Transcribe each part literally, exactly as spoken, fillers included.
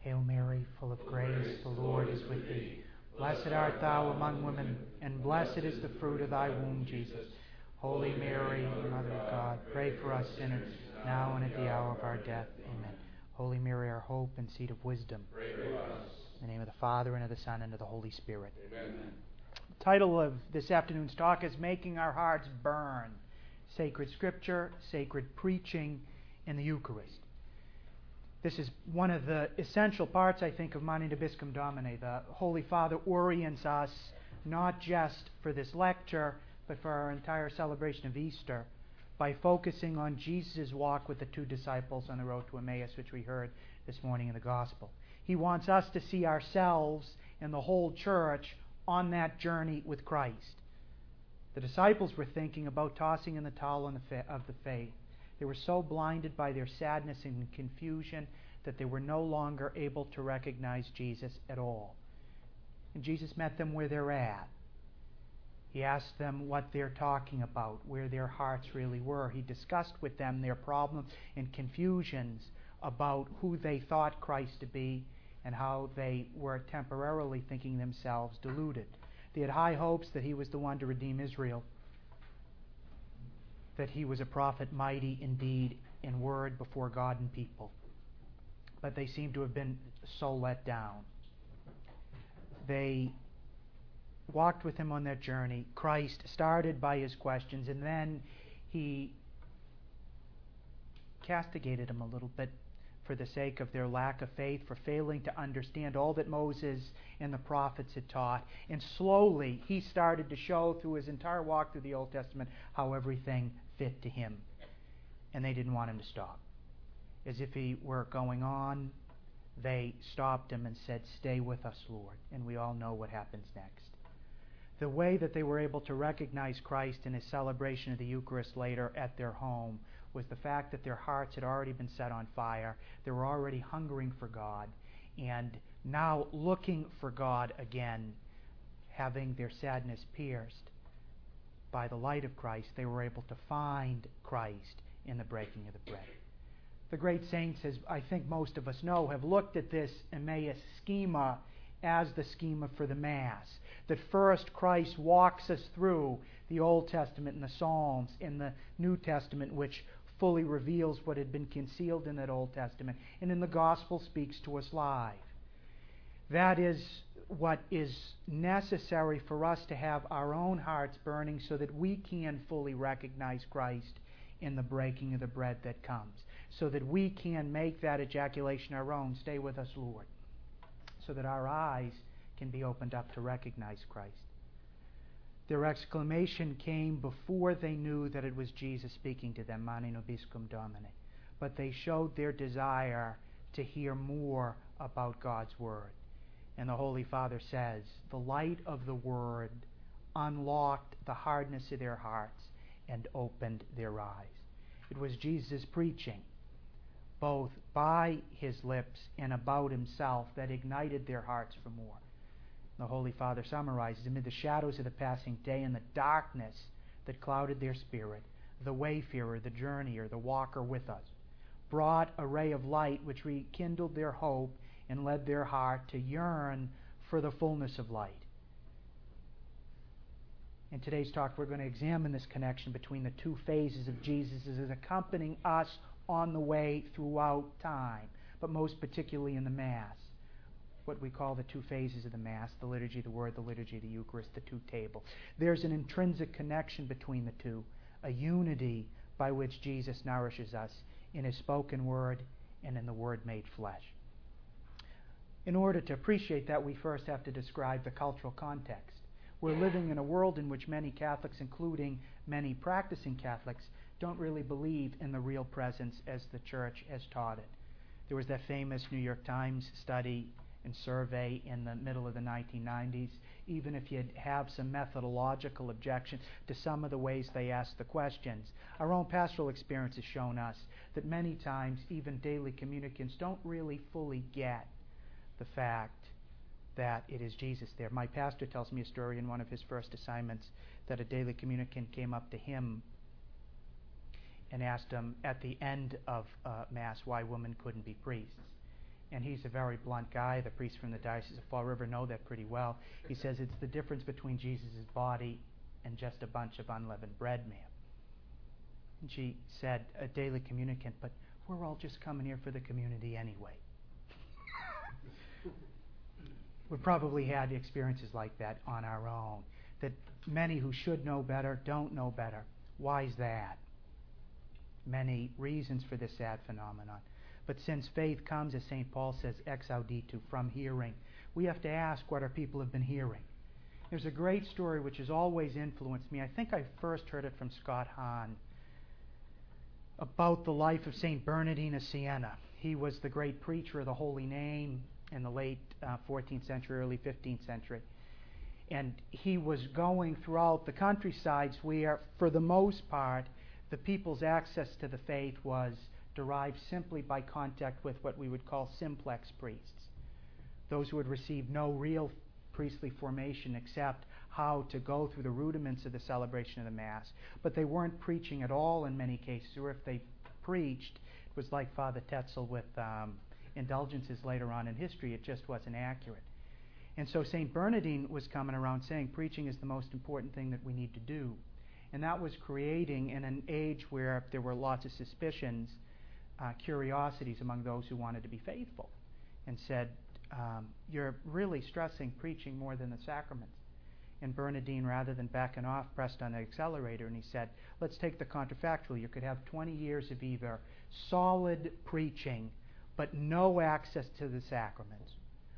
Hail Mary, full of grace, the Lord is with thee. Blessed art thou among women, and blessed is the fruit of thy womb, Jesus. Holy Mary, Mother of God, pray for us sinners, now and at the hour of our death. Amen. Holy Mary, our hope and seat of wisdom. Pray for us. In the name of the Father, and of the Son, and of the Holy Spirit. Amen. The title of this afternoon's talk is Making Our Hearts Burn. Sacred Scripture, Sacred Preaching, and the Eucharist. This is one of the essential parts, I think, of Mani Nobiscum Domini. The Holy Father orients us not just for this lecture, but for our entire celebration of Easter by focusing on Jesus' walk with the two disciples on the road to Emmaus, which we heard this morning in the Gospel. He wants us to see ourselves and the whole church on that journey with Christ. The disciples were thinking about tossing in the towel of the faith. They were so blinded by their sadness and confusion that they were no longer able to recognize Jesus at all. And Jesus met them where they're at. He asked them what they're talking about, where their hearts really were. He discussed with them their problems and confusions about who they thought Christ to be and how they were temporarily thinking themselves deluded. They had high hopes that He was the one to redeem Israel, that He was a prophet mighty in deed and word before God and people. But they seem to have been so let down. They walked with Him on that journey. Christ started by His questions, and then He castigated them a little bit for the sake of their lack of faith, for failing to understand all that Moses and the prophets had taught. And slowly He started to show through His entire walk through the Old Testament how everything fit to Him. And they didn't want Him to stop. As if He were going on, they stopped Him and said, "Stay with us, Lord." And we all know what happens next. The way that they were able to recognize Christ in His celebration of the Eucharist later at their home was the fact that their hearts had already been set on fire. They were already hungering for God, and now looking for God again, having their sadness pierced by the light of Christ, they were able to find Christ in the breaking of the bread. The great saints, as I think most of us know, have looked at this Emmaus schema as the schema for the Mass. That first Christ walks us through the Old Testament and the Psalms, in the New Testament, which fully reveals what had been concealed in that Old Testament, and in the Gospel speaks to us live. That is what is necessary for us to have our own hearts burning so that we can fully recognize Christ in the breaking of the bread that comes, so that we can make that ejaculation our own, "Stay with us, Lord," so that our eyes can be opened up to recognize Christ. Their exclamation came before they knew that it was Jesus speaking to them, Mani Nobiscum Domini. But they showed their desire to hear more about God's Word. And the Holy Father says, the light of the Word unlocked the hardness of their hearts and opened their eyes. It was Jesus' preaching, both by His lips and about Himself, that ignited their hearts for more. The Holy Father summarizes, amid the shadows of the passing day and the darkness that clouded their spirit, the wayfarer, the journeyer, the walker with us, brought a ray of light which rekindled their hope and led their heart to yearn for the fullness of light. In today's talk, we're going to examine this connection between the two phases of Jesus as accompanying us on the way throughout time, but most particularly in the Mass. What we call the two phases of the Mass, the liturgy of the Word, the liturgy of the Eucharist, the two tables. There's an intrinsic connection between the two, a unity by which Jesus nourishes us in His spoken Word and in the Word made flesh. In order to appreciate that, we first have to describe the cultural context. We're living in a world in which many Catholics, including many practicing Catholics, don't really believe in the real presence as the Church has taught it. There was that famous New York Times study and survey in the middle of the nineteen nineties. Even if you'd have some methodological objection to some of the ways they ask the questions, our own pastoral experience has shown us that many times even daily communicants don't really fully get the fact that it is Jesus there. My pastor tells me a story in one of his first assignments that a daily communicant came up to him and asked him at the end of uh, Mass why women couldn't be priests. And he's a very blunt guy. The priest from the Diocese of Fall River know that pretty well. He says it's the difference between Jesus' body and just a bunch of unleavened bread, ma'am. And she said, a daily communicant, but we're all just coming here for the community anyway. We've probably had experiences like that on our own, that many who should know better don't know better. Why is that? Many reasons for this sad phenomenon. But since faith comes, as Saint Paul says, ex auditu, from hearing, we have to ask what our people have been hearing. There's a great story which has always influenced me. I think I first heard it from Scott Hahn about the life of Saint Bernardine of Siena. He was the great preacher of the Holy Name in the late uh, fourteenth century, early fifteenth century. And he was going throughout the countrysides where, for the most part, the people's access to the faith was derived simply by contact with what we would call simplex priests, those who had received no real priestly formation except how to go through the rudiments of the celebration of the Mass. But they weren't preaching at all in many cases, or if they preached, it was like Father Tetzel with um, indulgences later on in history. It just wasn't accurate. And so Saint Bernardine was coming around saying preaching is the most important thing that we need to do. And that was creating, in an age where there were lots of suspicions, uh, curiosities among those who wanted to be faithful, and said, um, you're really stressing preaching more than the sacraments. And Bernardine, rather than backing off, pressed on the accelerator, and he said, let's take the counterfactual. You could have twenty years of either solid preaching but no access to the sacraments,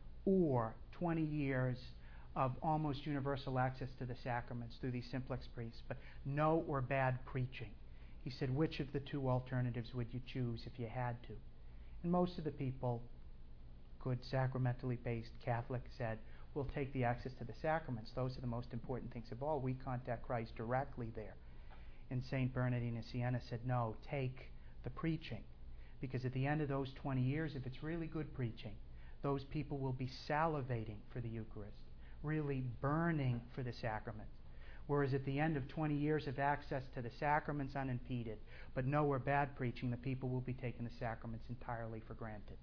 or twenty years of almost universal access to the sacraments through these simplex priests, but no or bad preaching. He said, which of the two alternatives would you choose if you had to? And most of the people, good sacramentally based Catholics, said, we'll take the access to the sacraments. Those are the most important things of all. We contact Christ directly there. And Saint Bernardine of Siena said, no, take the preaching. Because at the end of those twenty years, if it's really good preaching, those people will be salivating for the Eucharist, really burning for the sacraments. Whereas at the end of twenty years of access to the sacraments unimpeded, but no or bad preaching, the people will be taking the sacraments entirely for granted.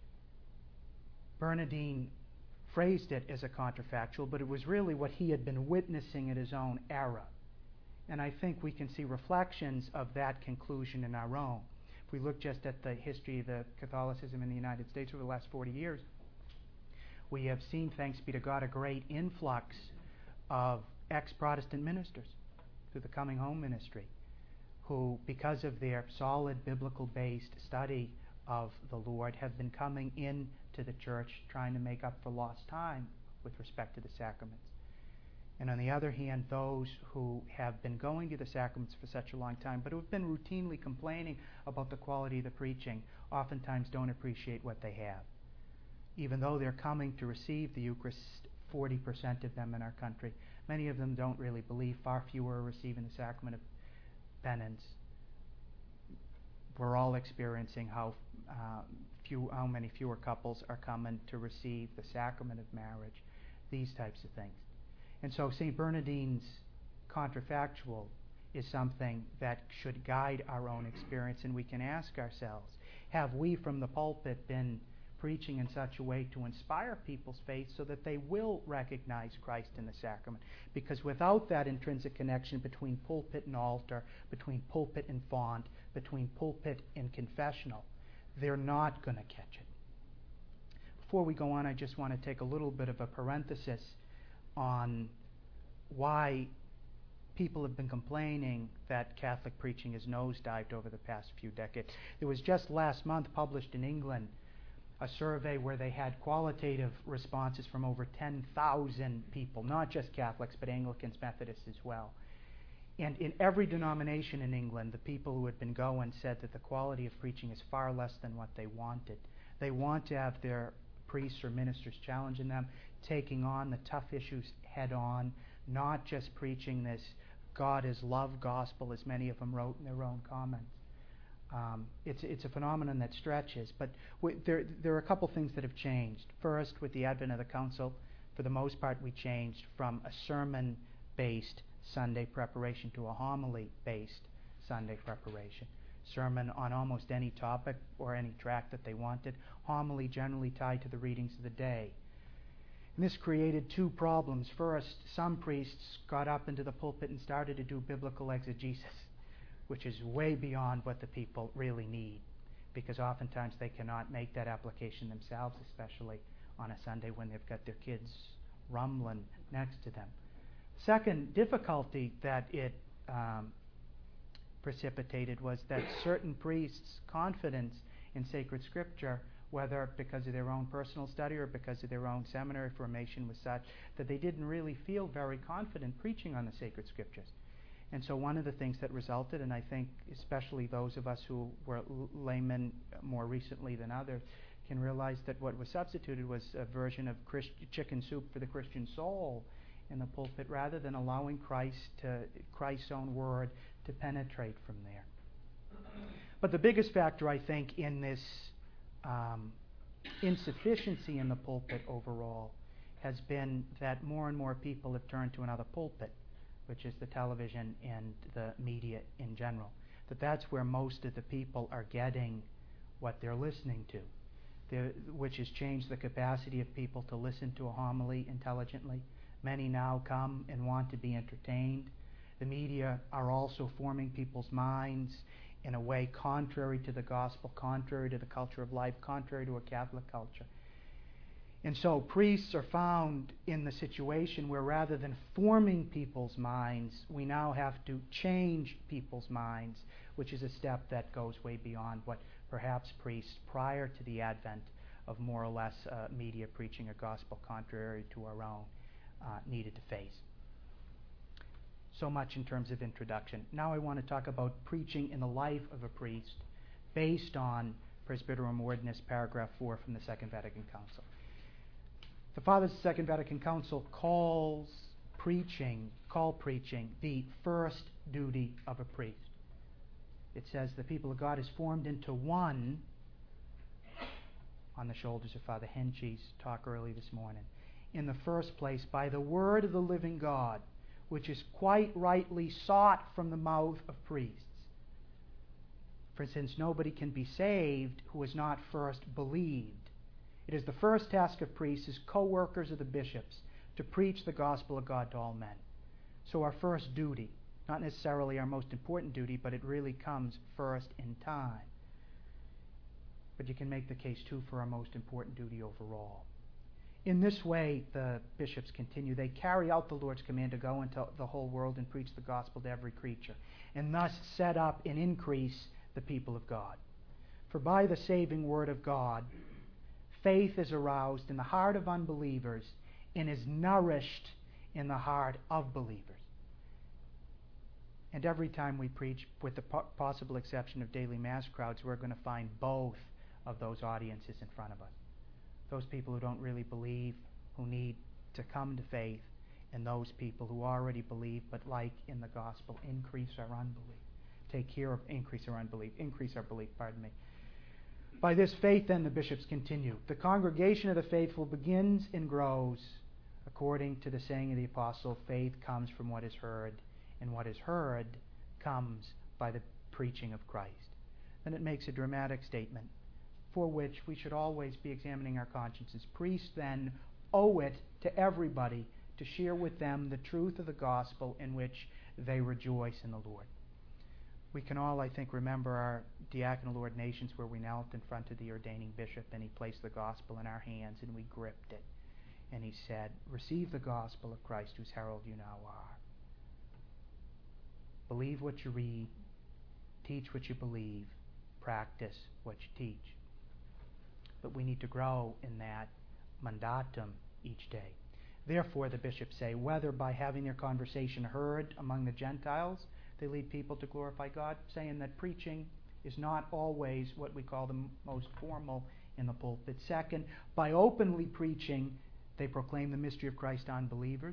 Bernardine phrased it as a counterfactual, but it was really what he had been witnessing at his own era. And I think we can see reflections of that conclusion in our own. If we look just at the history of the Catholicism in the United States over the last forty years, we have seen, thanks be to God, a great influx of ex-Protestant ministers through the Coming Home ministry, who, because of their solid biblical-based study of the Lord, have been coming into the church trying to make up for lost time with respect to the sacraments. And on the other hand, those who have been going to the sacraments for such a long time, but who have been routinely complaining about the quality of the preaching, oftentimes don't appreciate what they have. Even though they're coming to receive the Eucharist, forty percent of them in our country, many of them don't really believe. Far fewer are receiving the sacrament of penance. We're all experiencing how uh, few, how many fewer couples are coming to receive the sacrament of marriage, these types of things. And so Saint Bernardine's counterfactual is something that should guide our own experience, and we can ask ourselves, have we from the pulpit been preaching in such a way to inspire people's faith so that they will recognize Christ in the sacrament? Because without that intrinsic connection between pulpit and altar, between pulpit and font, between pulpit and confessional, they're not going to catch it. Before we go on, I just want to take a little bit of a parenthesis on why people have been complaining that Catholic preaching has nosedived over the past few decades. There was just last month published in England a survey where they had qualitative responses from over ten thousand people, not just Catholics, but Anglicans, Methodists as well. And in every denomination in England, the people who had been going said that the quality of preaching is far less than what they wanted. They want to have their priests or ministers challenging them, taking on the tough issues head on, not just preaching this God is love gospel, as many of them wrote in their own comments. Um, it's it's a phenomenon that stretches, but w- there there are a couple things that have changed. First, with the advent of the Council, for the most part, we changed from a sermon-based Sunday preparation to a homily-based Sunday preparation. sermon on almost any topic or any tract that they wanted, homily generally tied to the readings of the day. And this created two problems. First, some priests got up into the pulpit and started to do biblical exegesis, which is way beyond what the people really need, because oftentimes they cannot make that application themselves, especially on a Sunday when they've got their kids rumbling next to them. Second difficulty that it um, precipitated was that certain priests' confidence in sacred scripture, whether because of their own personal study or because of their own seminary formation, was such that they didn't really feel very confident preaching on the sacred scriptures. And so one of the things that resulted, and I think especially those of us who were laymen more recently than others can realize that what was substituted was a version of Christ- chicken soup for the Christian soul in the pulpit, rather than allowing Christ to, Christ's own word to penetrate from there. But the biggest factor, I think, in this um, insufficiency in the pulpit overall has been that more and more people have turned to another pulpit, which is the television and the media in general. That that's where most of the people are getting what they're listening to, the, which has changed the capacity of people to listen to a homily intelligently. Many now come and want to be entertained. The media are also forming people's minds in a way contrary to the gospel, contrary to the culture of life, contrary to a Catholic culture. And so priests are found in the situation where rather than forming people's minds, we now have to change people's minds, which is a step that goes way beyond what perhaps priests prior to the advent of more or less uh, media preaching a gospel contrary to our own uh, needed to face. So much in terms of introduction. Now I want to talk about preaching in the life of a priest based on Presbyterorum Ordinis, paragraph four from the Second Vatican Council. The Fathers of the Second Vatican Council calls preaching, call preaching the first duty of a priest. It says the people of God is formed into one, on the shoulders of Father Henschy's talk early this morning, in the first place by the word of the living God, which is quite rightly sought from the mouth of priests. For since nobody can be saved who has not first believed, it is the first task of priests as co-workers of the bishops to preach the gospel of God to all men. So our first duty, not necessarily our most important duty, but it really comes first in time. But you can make the case too for our most important duty overall. In this way, the bishops continue. They carry out the Lord's command to go into the whole world and preach the gospel to every creature, and thus set up and increase the people of God. For by the saving word of God, faith is aroused in the heart of unbelievers and is nourished in the heart of believers. And every time we preach, with the po- possible exception of daily mass crowds, we're going to find both of those audiences in front of us. Those people who don't really believe, who need to come to faith, and those people who already believe, but like in the gospel, increase our unbelief. Take care of increase our unbelief, increase our belief, pardon me. By this faith, then, the bishops continue. The congregation of the faithful begins and grows according to the saying of the apostle, faith comes from what is heard, and what is heard comes by the preaching of Christ. Then it makes a dramatic statement, for which we should always be examining our consciences. Priests then owe it to everybody to share with them the truth of the gospel in which they rejoice in the Lord. We can all, I think, remember our diaconal ordinations where we knelt in front of the ordaining bishop and he placed the gospel in our hands and we gripped it. And he said, receive the gospel of Christ whose herald you now are. Believe what you read, teach what you believe, practice what you teach. But we need to grow in that mandatum each day. Therefore, the bishops say, whether by having their conversation heard among the Gentiles, they lead people to glorify God, saying that preaching is not always what we call the most formal in the pulpit. Second, by openly preaching, they proclaim the mystery of Christ to unbelievers.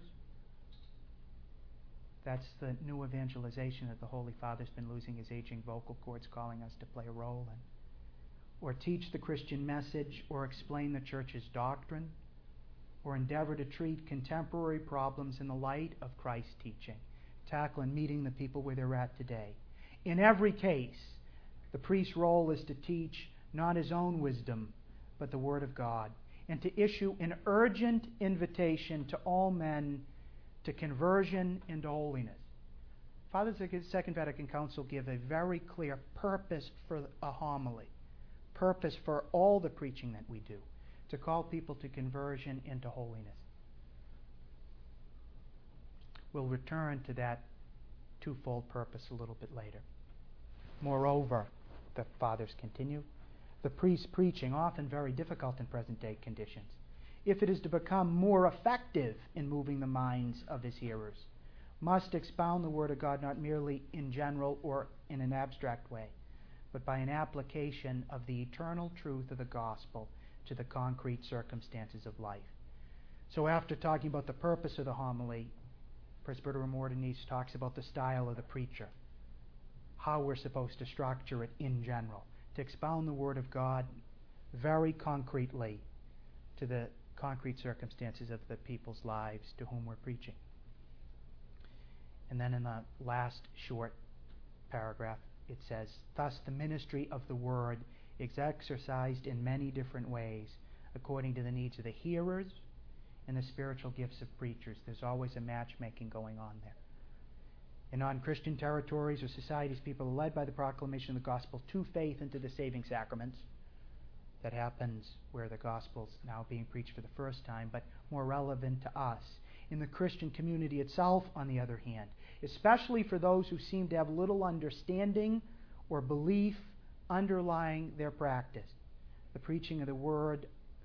That's the new evangelization that the Holy Father's been losing his aging vocal cords, calling us to play a role in. Or teach the Christian message, or explain the church's doctrine, or endeavor to treat contemporary problems in the light of Christ's teaching, tackle and meeting the people where they're at today. In every case, The priest's role is to teach not his own wisdom, but the Word of God, and to issue an urgent invitation to all men to conversion and to holiness. Fathers of the Second Vatican Council give a very clear purpose for a homily, purpose for all the preaching that we do, to call people to conversion and to holiness. We'll return to that twofold purpose a little bit later. Moreover, the fathers continue, the priest's preaching, often very difficult in present-day conditions, if it is to become more effective in moving the minds of his hearers, must expound the Word of God not merely in general or in an abstract way, but by an application of the eternal truth of the gospel to the concrete circumstances of life. So after talking about the purpose of the homily, Presbyterorum Ordinis talks about the style of the preacher, how we're supposed to structure it in general, to expound the Word of God very concretely to the concrete circumstances of the people's lives to whom we're preaching. And then in the last short paragraph, it says, thus the ministry of the Word is exercised in many different ways according to the needs of the hearers and the spiritual gifts of preachers. There's always a matchmaking going on there. In non-Christian territories or societies, people are led by the proclamation of the gospel to faith and to the saving sacraments. That happens where the gospel's now being preached for the first time, but more relevant to us. In the Christian community itself, on the other hand, especially for those who seem to have little understanding or belief underlying their practice, the preaching of the word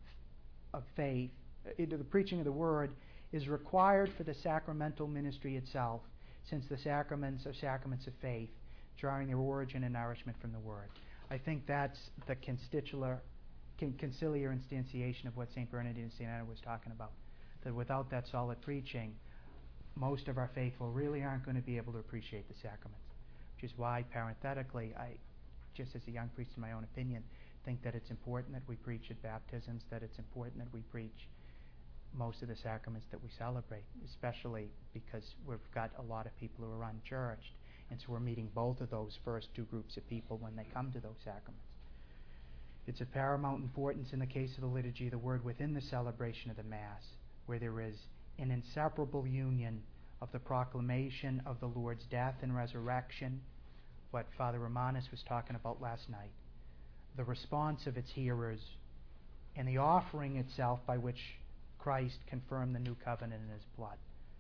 of faith, the preaching of the word is required for the sacramental ministry itself, since the sacraments are sacraments of faith, drawing their origin and nourishment from the Word. I think that's the constitular, conciliar instantiation of what Saint Bernardine and Saint Anna was talking about. That without that solid preaching, most of our faithful really aren't going to be able to appreciate the sacraments. Which is why, parenthetically, I, just as a young priest in my own opinion, think that it's important that we preach at baptisms, that it's important that we preach most of the sacraments that we celebrate, especially because we've got a lot of people who are unchurched, and so we're meeting both of those first two groups of people when they come to those sacraments. It's of paramount importance in the case of the liturgy of the Word within the celebration of the Mass, where there is an inseparable union of the proclamation of the Lord's death and resurrection, what Father Romanus was talking about last night, the response of its hearers, and the offering itself by which Christ confirmed the new covenant in His blood.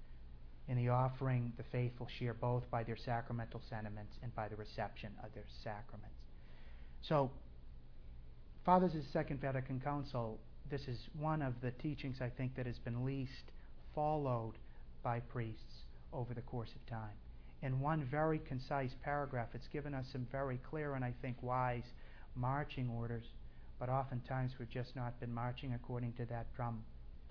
In the offering, the faithful share both by their sacramental sentiments and by the reception of their sacraments. So, Fathers of the Second Vatican Council, this is one of the teachings, I think, that has been least followed by priests over the course of time. In one very concise paragraph, it's given us some very clear and, I think, wise marching orders, but oftentimes we've just not been marching according to that drum.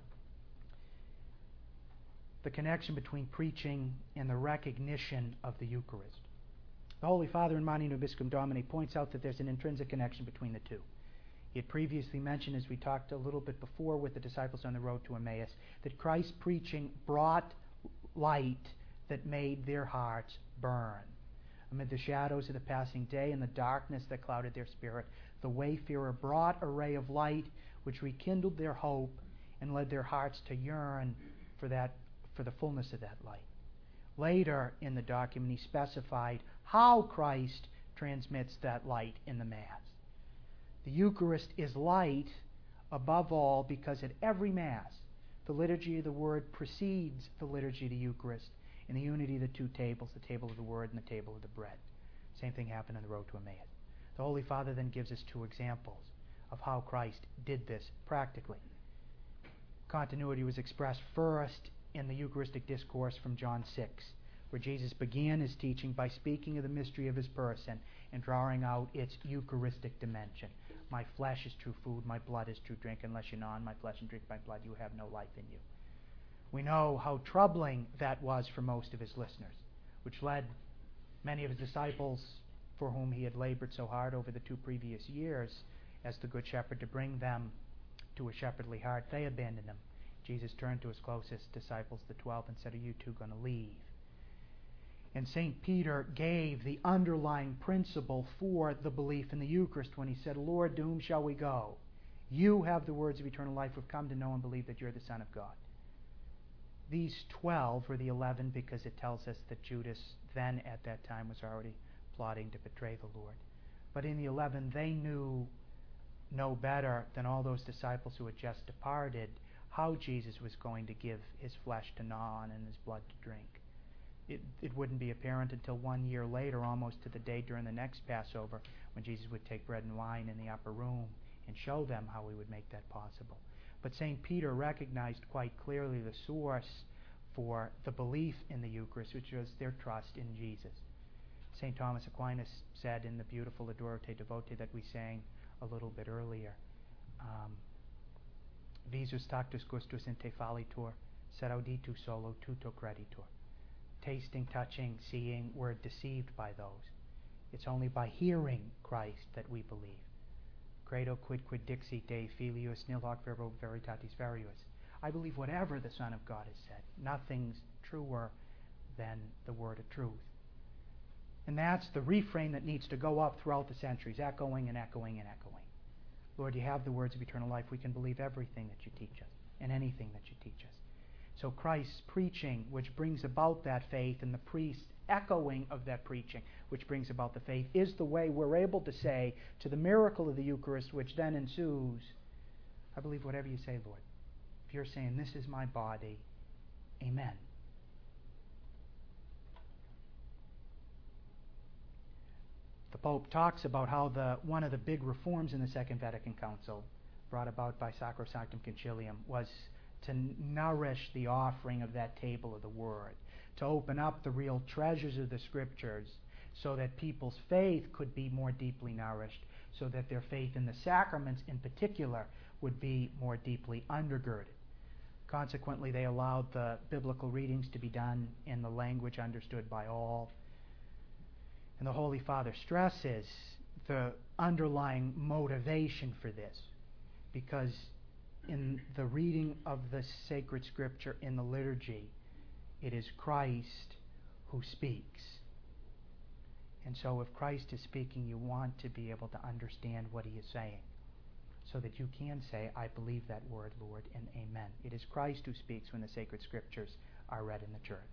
The connection between preaching and the recognition of the Eucharist. The Holy Father in Mani Nobiscum Domini points out that there's an intrinsic connection between the two. He had previously mentioned, as we talked a little bit before with the disciples on the road to Emmaus, that Christ's preaching brought light that made their hearts burn. Amid the shadows of the passing day and the darkness that clouded their spirit, the wayfarer brought a ray of light which rekindled their hope and led their hearts to yearn for that for the fullness of that light. Later in the document, he specified how Christ transmits that light in the Mass. The Eucharist is light above all because at every Mass, the liturgy of the Word precedes the liturgy of the Eucharist in the unity of the two tables, the table of the Word and the table of the bread. Same thing happened on the road to Emmaus. The Holy Father then gives us two examples of how Christ did this practically. Continuity was expressed first in the Eucharistic discourse from John six, where Jesus began his teaching by speaking of the mystery of his person and drawing out its Eucharistic dimension. My flesh is true food, my blood is true drink. Unless you gnaw on my flesh and drink my blood, you have no life in you. We know how troubling that was for most of his listeners, which led many of his disciples, for whom he had labored so hard over the two previous years as the Good Shepherd, to bring them to a shepherdly heart. They abandoned him. Jesus turned to his closest disciples, the twelve, and said, "Are you two going to leave?" And Saint Peter gave the underlying principle for the belief in the Eucharist when he said, Lord, to whom shall we go? You have the words of eternal life. We've come to know and believe that you're the Son of God. These twelve, or the eleven, because it tells us that Judas then at that time was already plotting to betray the Lord. But in the eleven, they knew no better than all those disciples who had just departed how Jesus was going to give his flesh to gnaw on and his blood to drink. It, it wouldn't be apparent until one year later, almost to the day during the next Passover, when Jesus would take bread and wine in the upper room and show them how he would make that possible. But Saint Peter recognized quite clearly the source for the belief in the Eucharist, which was their trust in Jesus. Saint Thomas Aquinas said in the beautiful Adoro Te Devote that we sang a little bit earlier, um, Visus tactus gustus in te fallitur, sed auditu solo tuto creditur. Tasting, touching, seeing, we're deceived by those. It's only by hearing Christ that we believe. Credo quid quid dixit Dei filius nil hoc verbo veritatis verius. I believe whatever the Son of God has said. Nothing's truer than the word of truth. And that's the refrain that needs to go up throughout the centuries, echoing and echoing and echoing. Lord, you have the words of eternal life. We can believe everything that you teach us and anything that you teach us. So Christ's preaching, which brings about that faith, and the priest's echoing of that preaching, which brings about the faith, is the way we're able to say to the miracle of the Eucharist, which then ensues, I believe whatever you say, Lord. If you're saying, this is my body, amen. The Pope talks about how the one of the big reforms in the Second Vatican Council, brought about by Sacrosanctum Concilium, was to nourish the offering of that table of the Word, to open up the real treasures of the Scriptures so that people's faith could be more deeply nourished, so that their faith in the sacraments in particular would be more deeply undergirded. Consequently, they allowed the biblical readings to be done in the language understood by all. And the Holy Father stresses the underlying motivation for this, because in the reading of the sacred Scripture in the liturgy, it is Christ who speaks. And so if Christ is speaking, you want to be able to understand what he is saying, so that you can say, I believe that word, Lord, and amen. It is Christ who speaks when the sacred Scriptures are read in the church.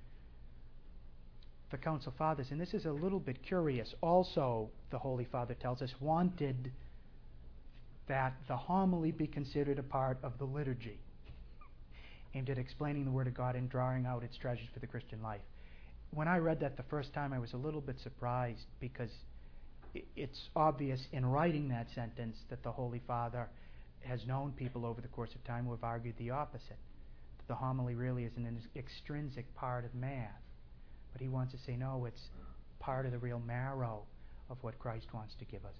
The Council Fathers, and this is a little bit curious, also, the Holy Father tells us, wanted that the homily be considered a part of the liturgy, aimed at explaining the Word of God and drawing out its treasures for the Christian life. When I read that the first time, I was a little bit surprised, because it's obvious in writing that sentence that the Holy Father has known people over the course of time who have argued the opposite, that the homily really is an extrinsic part of Mass. But he wants to say, no, it's part of the real marrow of what Christ wants to give us.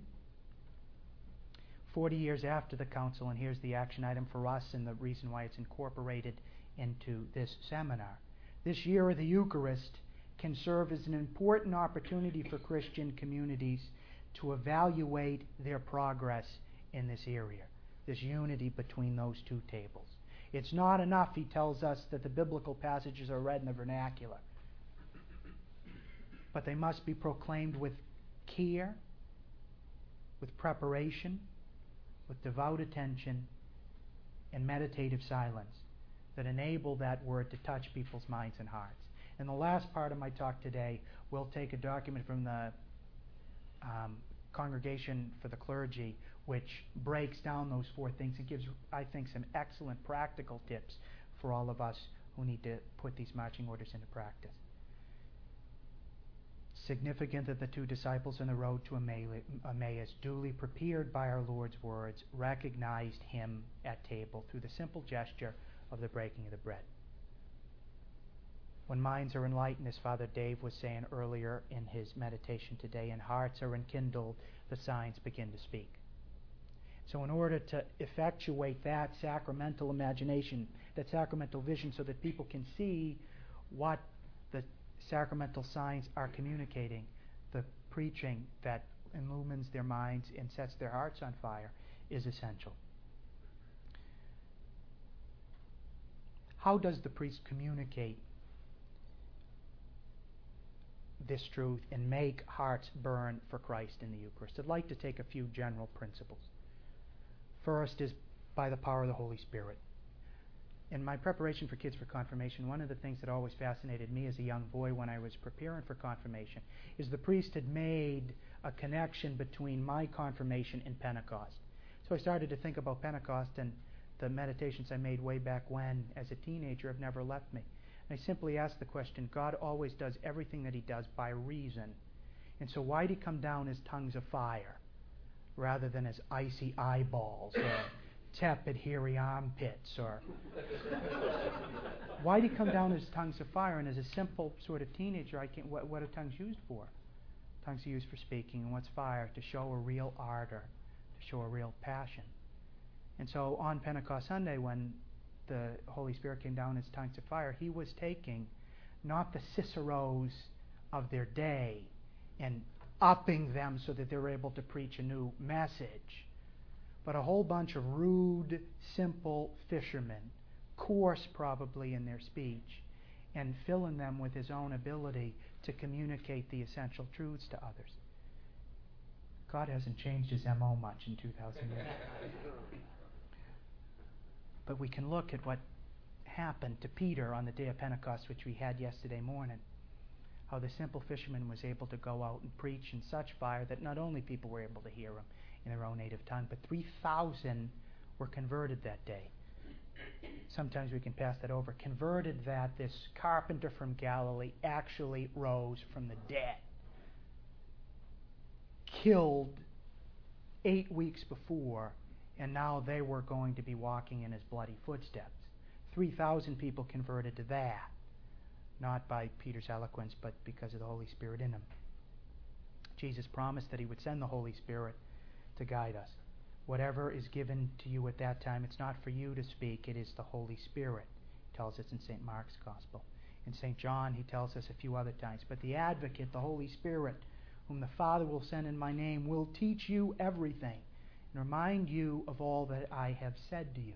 Forty years after the Council, and here's the action item for us and the reason why it's incorporated into this seminar. This year of the Eucharist can serve as an important opportunity for Christian communities to evaluate their progress in this area, this unity between those two tables. It's not enough, he tells us, that the biblical passages are read in the vernacular, but they must be proclaimed with care, with preparation, with devout attention, and meditative silence that enable that word to touch people's minds and hearts. In the last part of my talk today, we'll take a document from the um, Congregation for the Clergy, which breaks down those four things and gives, I think, some excellent practical tips for all of us who need to put these marching orders into practice. Significant that the two disciples on the road to Emmaus, duly prepared by our Lord's words, recognized him at table through the simple gesture of the breaking of the bread. When minds are enlightened, as Father Dave was saying earlier in his meditation today, and hearts are enkindled, the signs begin to speak. So in order to effectuate that sacramental imagination, that sacramental vision, so that people can see what the sacramental signs are communicating, the preaching that illumines their minds and sets their hearts on fire is essential. How does the priest communicate this truth and make hearts burn for Christ in the Eucharist. I'd like to take a few general principles. First is by the power of the Holy Spirit. In my preparation for kids for confirmation, one of the things that always fascinated me as a young boy when I was preparing for confirmation is the priest had made a connection between my confirmation and Pentecost. So I started to think about Pentecost, and the meditations I made way back when as a teenager have never left me. And I simply asked the question, God always does everything that he does by reason. And so why did he come down as tongues of fire rather than as icy eyeballs or tepid hairy armpits? Or why did he come down as tongues of fire? And as a simple sort of teenager, I can't, what, what are tongues used for? Tongues are used for speaking. And what's fire? To show a real ardor, to show a real passion. And so on Pentecost Sunday, when the Holy Spirit came down as tongues of fire, he was taking not the Ciceros of their day and upping them so that they were able to preach a new message, but a whole bunch of rude, simple fishermen, coarse probably in their speech, and filling them with his own ability to communicate the essential truths to others. God hasn't changed his M O much in two thousand years. But we can look at what happened to Peter on the day of Pentecost, which we had yesterday morning. How the simple fisherman was able to go out and preach in such fire that not only people were able to hear him in their own native tongue, but three thousand were converted that day. Sometimes we can pass that over. Converted that this carpenter from Galilee actually rose from the dead. Killed eight weeks before, and now they were going to be walking in his bloody footsteps. three thousand people converted to that. Not by Peter's eloquence, but because of the Holy Spirit in him. Jesus promised that he would send the Holy Spirit to guide us. Whatever is given to you at that time, it's not for you to speak, it is the Holy Spirit. He tells us in Saint Mark's Gospel. In Saint John, he tells us a few other times. But the Advocate, the Holy Spirit, whom the Father will send in my name, will teach you everything and remind you of all that I have said to you.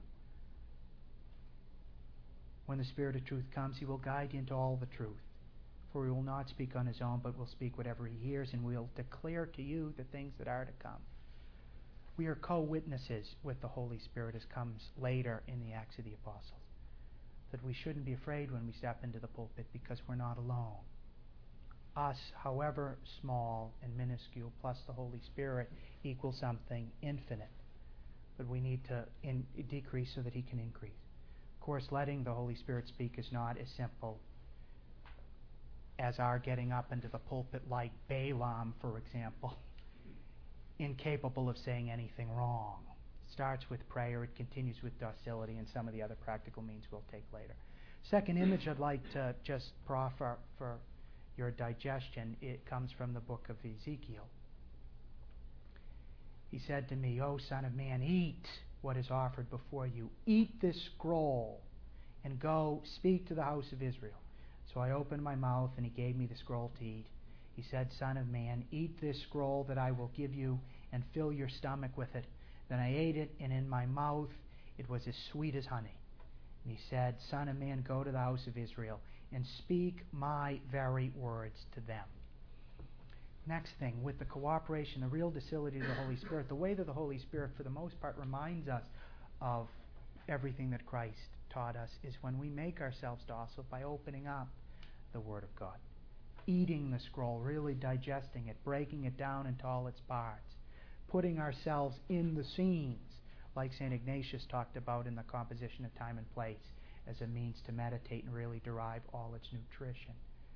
When the Spirit of truth comes, he will guide you into all the truth. For he will not speak on his own, but will speak whatever he hears, and will declare to you the things that are to come. We are co-witnesses with the Holy Spirit, as comes later in the Acts of the Apostles. That we shouldn't be afraid when we step into the pulpit, because we're not alone. Us, however small and minuscule, plus the Holy Spirit equals something infinite. But we need to in, decrease so that he can increase. Of course, letting the Holy Spirit speak is not as simple as our getting up into the pulpit like Balaam, for example, incapable of saying anything wrong. It starts with prayer, it continues with docility, and some of the other practical means we'll take later. Second image I'd like to just proffer for your digestion. It comes from the book of Ezekiel. He said to me, O Son of Man, eat what is offered before you. Eat this scroll and go speak to the house of Israel. So I opened my mouth and he gave me the scroll to eat. He said, Son of man, eat this scroll that I will give you and fill your stomach with it. Then I ate it, and in my mouth it was as sweet as honey. And he said, Son of man, go to the house of Israel and speak my very words to them. Next thing, with the cooperation, the real docility of the Holy Spirit, the way that the Holy Spirit, for the most part, reminds us of everything that Christ taught us is when we make ourselves docile by opening up the Word of God, eating the scroll, really digesting it, breaking it down into all its parts, putting ourselves in the scenes, like Saint Ignatius talked about in the composition of time and place, as a means to meditate and really derive all its nutrition.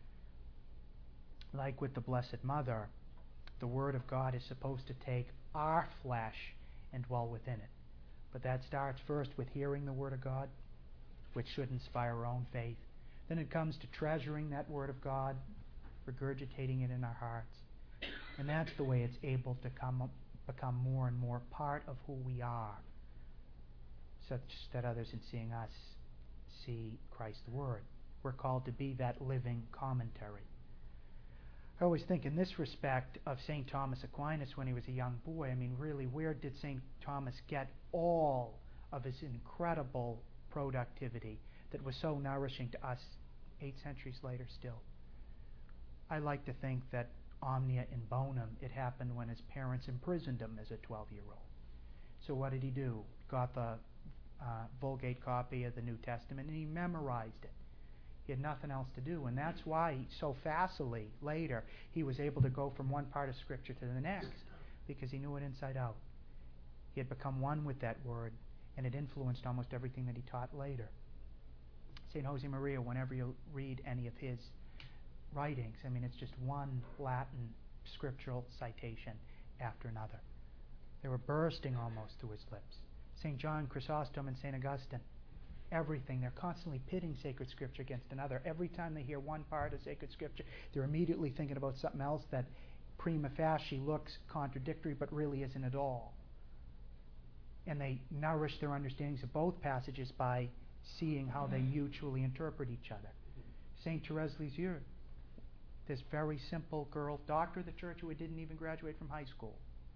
Like with the Blessed Mother, the Word of God is supposed to take our flesh and dwell within it. But that starts first with hearing the Word of God, which should inspire our own faith. Then it comes to treasuring that Word of God, regurgitating it in our hearts. And that's the way it's able to come, become more and more part of who we are, such that others in seeing us see Christ the Word. We're called to be that living commentary. I always think in this respect of Saint Thomas Aquinas when he was a young boy. I mean, really, where did Saint Thomas get all of his incredible productivity that was so nourishing to us eight centuries later still? I like to think that omnia in bonum, it happened when his parents imprisoned him as a twelve-year-old. So what did he do? Got the uh, Vulgate copy of the New Testament and he memorized it. He had nothing else to do, and that's why so facilely later he was able to go from one part of Scripture to the next, because he knew it inside out. He had become one with that word, and it influenced almost everything that he taught later. Saint Josemaria, whenever you read any of his writings, I mean, it's just one Latin scriptural citation after another. They were bursting almost through his lips. Saint John Chrysostom and Saint Augustine, everything. They're constantly pitting sacred scripture against another. Every time they hear one part of sacred scripture, they're immediately thinking about something else that prima facie looks contradictory but really isn't at all. And they nourish their understandings of both passages by seeing how they mutually interpret each other. Saint Therese Lisieux, this very simple girl, doctor of the church who didn't even graduate from high school,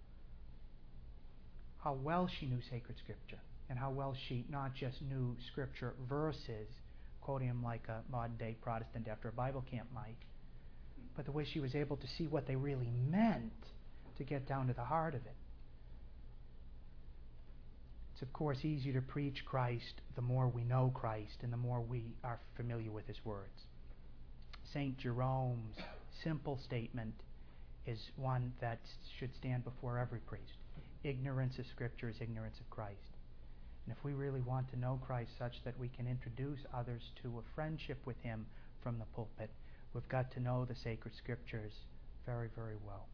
how well she knew sacred scripture, and how well she not just knew scripture verses, quoting them like a modern-day Protestant after a Bible camp might, but the way she was able to see what they really meant to get down to the heart of it. It's, of course, easier to preach Christ the more we know Christ and the more we are familiar with his words. Saint Jerome's simple statement is one that should stand before every priest. Ignorance of Scripture is ignorance of Christ. And if we really want to know Christ such that we can introduce others to a friendship with him from the pulpit, we've got to know the sacred Scriptures very, very well.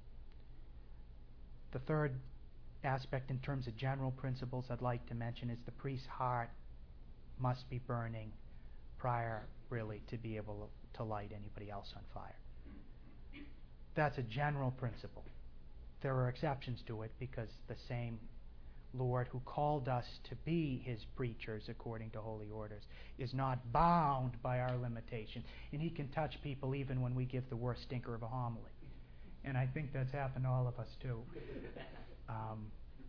The third aspect in terms of general principles I'd like to mention is the priest's heart must be burning prior, really, to be able to light anybody else on fire. That's a general principle. There are exceptions to it because the same Lord who called us to be his preachers according to holy orders is not bound by our limitation. And he can touch people even when we give the worst stinker of a homily. And I think that's happened to all of us too. Um,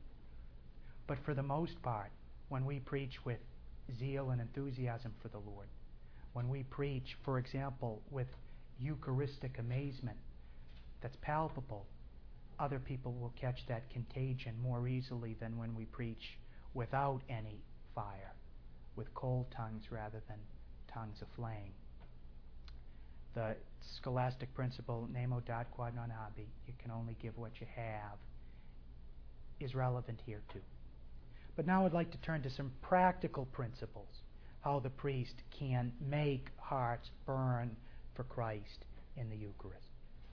but for the most part, when we preach with zeal and enthusiasm for the Lord, when we preach, for example, with Eucharistic amazement that's palpable, other people will catch that contagion more easily than when we preach without any fire, with cold tongues rather than tongues of flame. The scholastic principle, nemo dat quod non habi, you can only give what you have, is relevant here too. But now I'd like to turn to some practical principles, how the priest can make hearts burn for Christ in the Eucharist.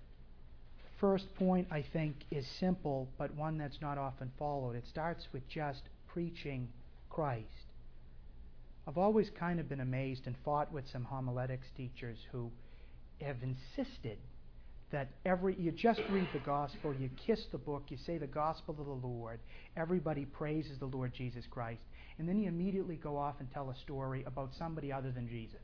First point, I think, is simple, but one that's not often followed. It starts with just preaching Christ. I've always kind of been amazed and fought with some homiletics teachers who have insisted that every you just read the gospel, you kiss the book, you say the gospel of the Lord, everybody praises the Lord Jesus Christ, and then you immediately go off and tell a story about somebody other than Jesus.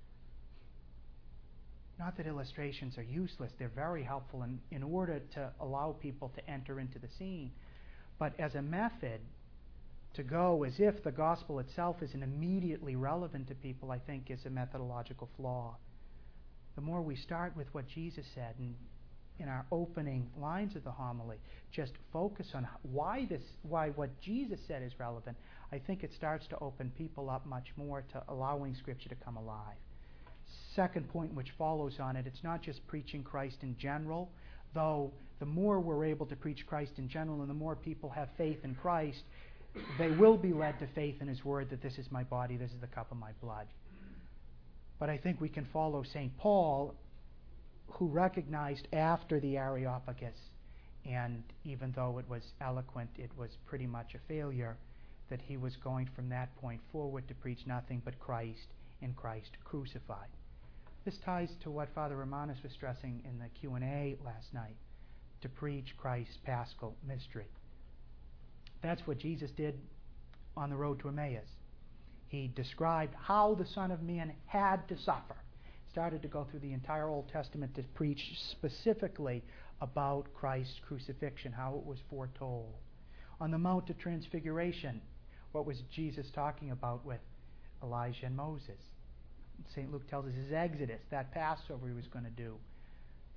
Not that illustrations are useless, they're very helpful in, in order to allow people to enter into the scene. But as a method to go as if the gospel itself isn't immediately relevant to people, I think is a methodological flaw. The more we start with what Jesus said and in our opening lines of the homily, just focus on why this, why what Jesus said is relevant, I think it starts to open people up much more to allowing Scripture to come alive. Second point which follows on it, it's not just preaching Christ in general, though the more we're able to preach Christ in general and the more people have faith in Christ, they will be led to faith in his word that this is my body, this is the cup of my blood. But I think we can follow Saint Paul, who recognized after the Areopagus, and even though it was eloquent, it was pretty much a failure, that he was going from that point forward to preach nothing but Christ and Christ crucified. This ties to what Father Romanus was stressing in the Q and A last night, to preach Christ's paschal mystery. That's what Jesus did on the road to Emmaus. He described how the Son of Man had to suffer. Started to go through the entire Old Testament to preach specifically about Christ's crucifixion, how it was foretold. On the Mount of Transfiguration, what was Jesus talking about with Elijah and Moses? Saint Luke tells us his Exodus, that Passover he was going to do.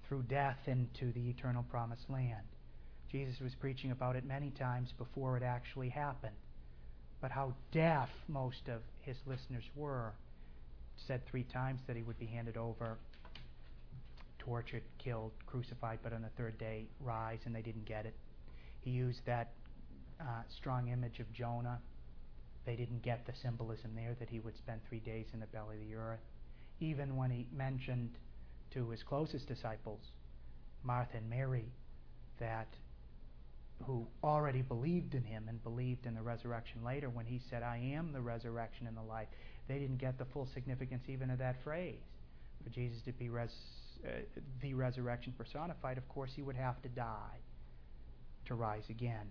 through death into the eternal promised land. Jesus was preaching about it many times before it actually happened. But how deaf most of his listeners were. Said three times that he would be handed over, tortured, killed, crucified, but on the third day rise, and they didn't get it. He used that uh, strong image of Jonah. They didn't get the symbolism there that he would spend three days in the belly of the earth. Even when he mentioned to his closest disciples, Martha and Mary, that who already believed in him and believed in the resurrection later, when he said, I am the resurrection and the life, they didn't get the full significance even of that phrase. For Jesus to be res, uh, the resurrection personified, of course he would have to die to rise again.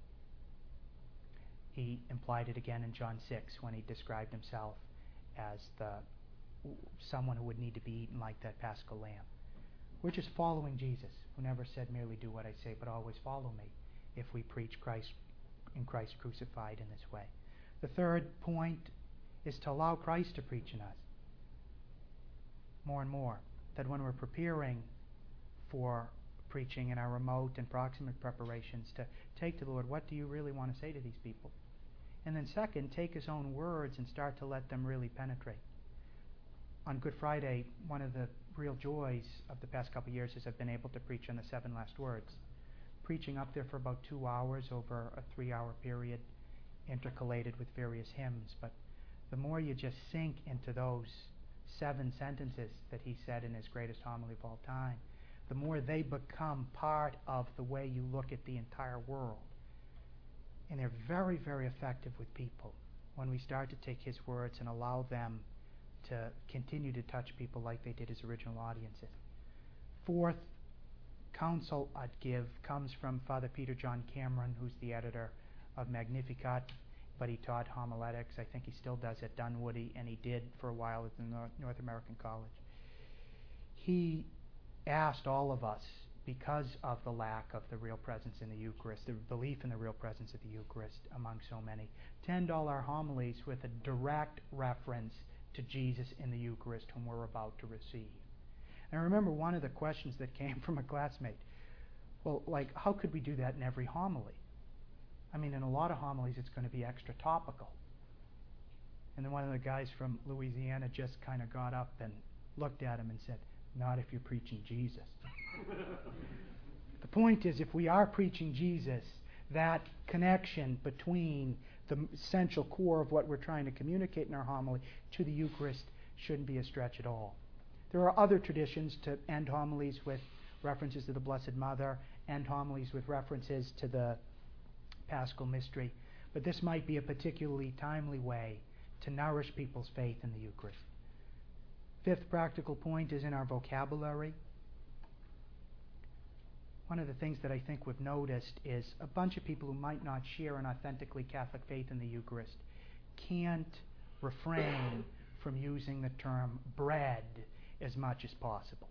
He implied it again in John six when he described himself as the someone who would need to be eaten like that Paschal lamb. We're just following Jesus, who never said merely do what I say, but always follow me, if we preach Christ in Christ crucified in this way. The third point is to allow Christ to preach in us more and more. That when we're preparing for preaching in our remote and proximate preparations, to take to the Lord, what do you really want to say to these people? And then second, take his own words and start to let them really penetrate. On Good Friday, one of the real joys of the past couple of years is I've been able to preach on the seven last words. Preaching up there for about two hours over a three-hour period, intercalated with various hymns. But the more you just sink into those seven sentences that he said in his greatest homily of all time, the more they become part of the way you look at the entire world. And they're very, very effective with people when we start to take his words and allow them to continue to touch people like they did his original audiences. Fourth counsel I'd give comes from Father Peter John Cameron, who's the editor of Magnificat, but he taught homiletics. I think he still does at Dunwoody, and he did for a while at the North, North American College. He asked all of us, because of the lack of the real presence in the Eucharist, the belief in the real presence of the Eucharist among so many, ten dollar homilies with a direct reference to Jesus in the Eucharist whom we're about to receive. And I remember one of the questions that came from a classmate, well, like, how could we do that in every homily? I mean, in a lot of homilies it's going to be extra topical. And then one of the guys from Louisiana just kind of got up and looked at him and said, not if you're preaching Jesus. The point is, if we are preaching Jesus, that connection between the essential core of what we're trying to communicate in our homily to the Eucharist shouldn't be a stretch at all. There are other traditions to end homilies with references to the Blessed Mother, end homilies with references to the Paschal Mystery, but this might be a particularly timely way to nourish people's faith in the Eucharist. Fifth practical point is in our vocabulary. One of the things that I think we've noticed is a bunch of people who might not share an authentically Catholic faith in the Eucharist can't refrain from using the term bread as much as possible,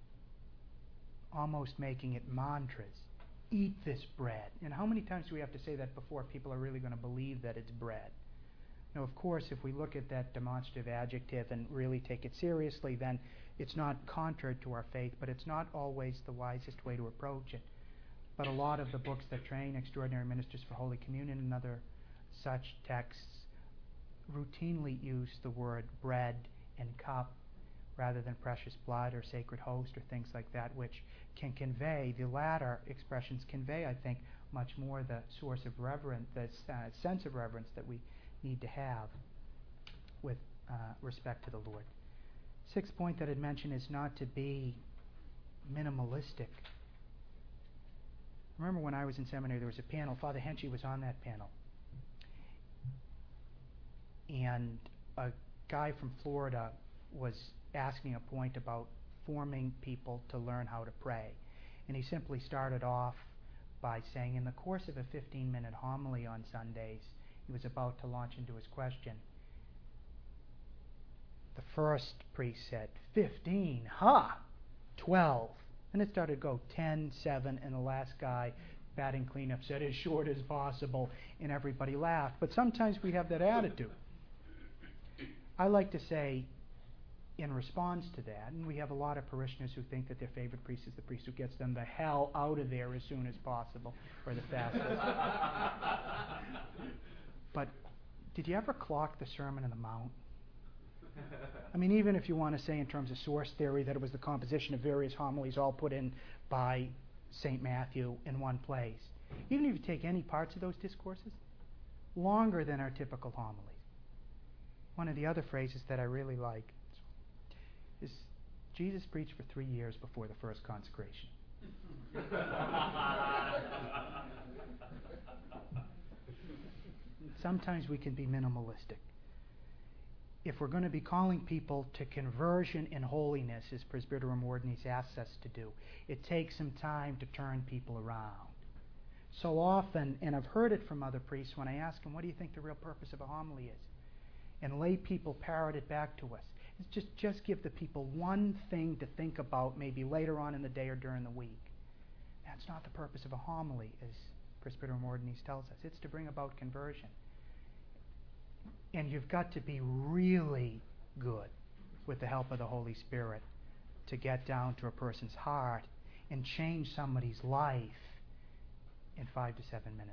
almost making it mantras. Eat this bread. And how many times do we have to say that before people are really going to believe that it's bread? Now, of course, if we look at that demonstrative adjective and really take it seriously, then it's not contrary to our faith, but it's not always the wisest way to approach it. But a lot of the books that train extraordinary ministers for Holy Communion and other such texts routinely use the word bread and cup rather than precious blood or sacred host or things like that, which can convey, the latter expressions convey, I think, much more the source of reverence, the uh, sense of reverence that we need to have with uh, respect to the Lord. Sixth point that I'd mention is not to be minimalistic. Remember when I was in seminary, there was a panel. Father Henchy was on that panel. And a guy from Florida was asking a point about forming people to learn how to pray. And he simply started off by saying, in the course of a fifteen-minute homily on Sundays, he was about to launch into his question. The first priest said, fifteen, ha! twelve. And it started to go ten, seven, and the last guy, batting cleanup, said as short as possible, and everybody laughed. But sometimes we have that attitude. I like to say, in response to that, and we have a lot of parishioners who think that their favorite priest is the priest who gets them the hell out of there as soon as possible, or the fastest. But did you ever clock the Sermon on the Mount? I mean, even if you want to say in terms of source theory that it was the composition of various homilies all put in by Saint Matthew in one place, even if you take any parts of those discourses, longer than our typical homilies. One of the other phrases that I really like is Jesus preached for three years before the first consecration. Sometimes we can be minimalistic. If we're going to be calling people to conversion and holiness, as Presbyterorum Ordinis asks us to do, it takes some time to turn people around. So often, and I've heard it from other priests when I ask them, what do you think the real purpose of a homily is? And lay people parrot it back to us. It's just, just give the people one thing to think about maybe later on in the day or during the week. That's not the purpose of a homily, as Presbyterorum Ordinis tells us. It's to bring about conversion. And you've got to be really good with the help of the Holy Spirit to get down to a person's heart and change somebody's life in five to seven minutes.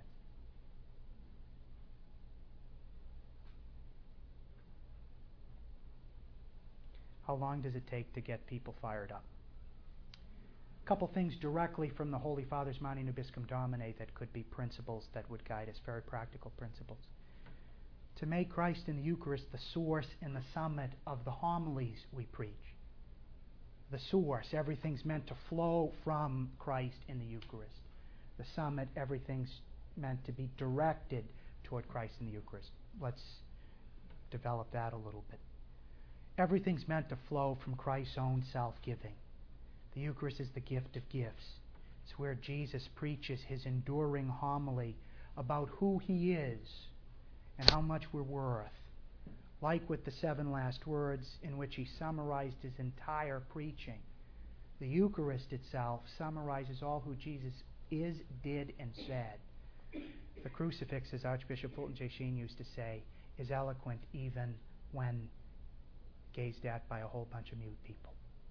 How long does it take to get people fired up? A couple things directly from the Holy Father's Mater Nobiscum Domine that could be principles that would guide us, very practical principles. To make Christ in the Eucharist the source and the summit of the homilies we preach. The source, everything's meant to flow from Christ in the Eucharist. The summit, everything's meant to be directed toward Christ in the Eucharist. Let's develop that a little bit. Everything's meant to flow from Christ's own self-giving. The Eucharist is the gift of gifts. It's where Jesus preaches his enduring homily about who he is and how much we're worth. Like with the seven last words in which he summarized his entire preaching, the Eucharist itself summarizes all who Jesus is, did, and said. The crucifix, as Archbishop Fulton J. Sheen used to say, is eloquent even when gazed at by a whole bunch of mute people.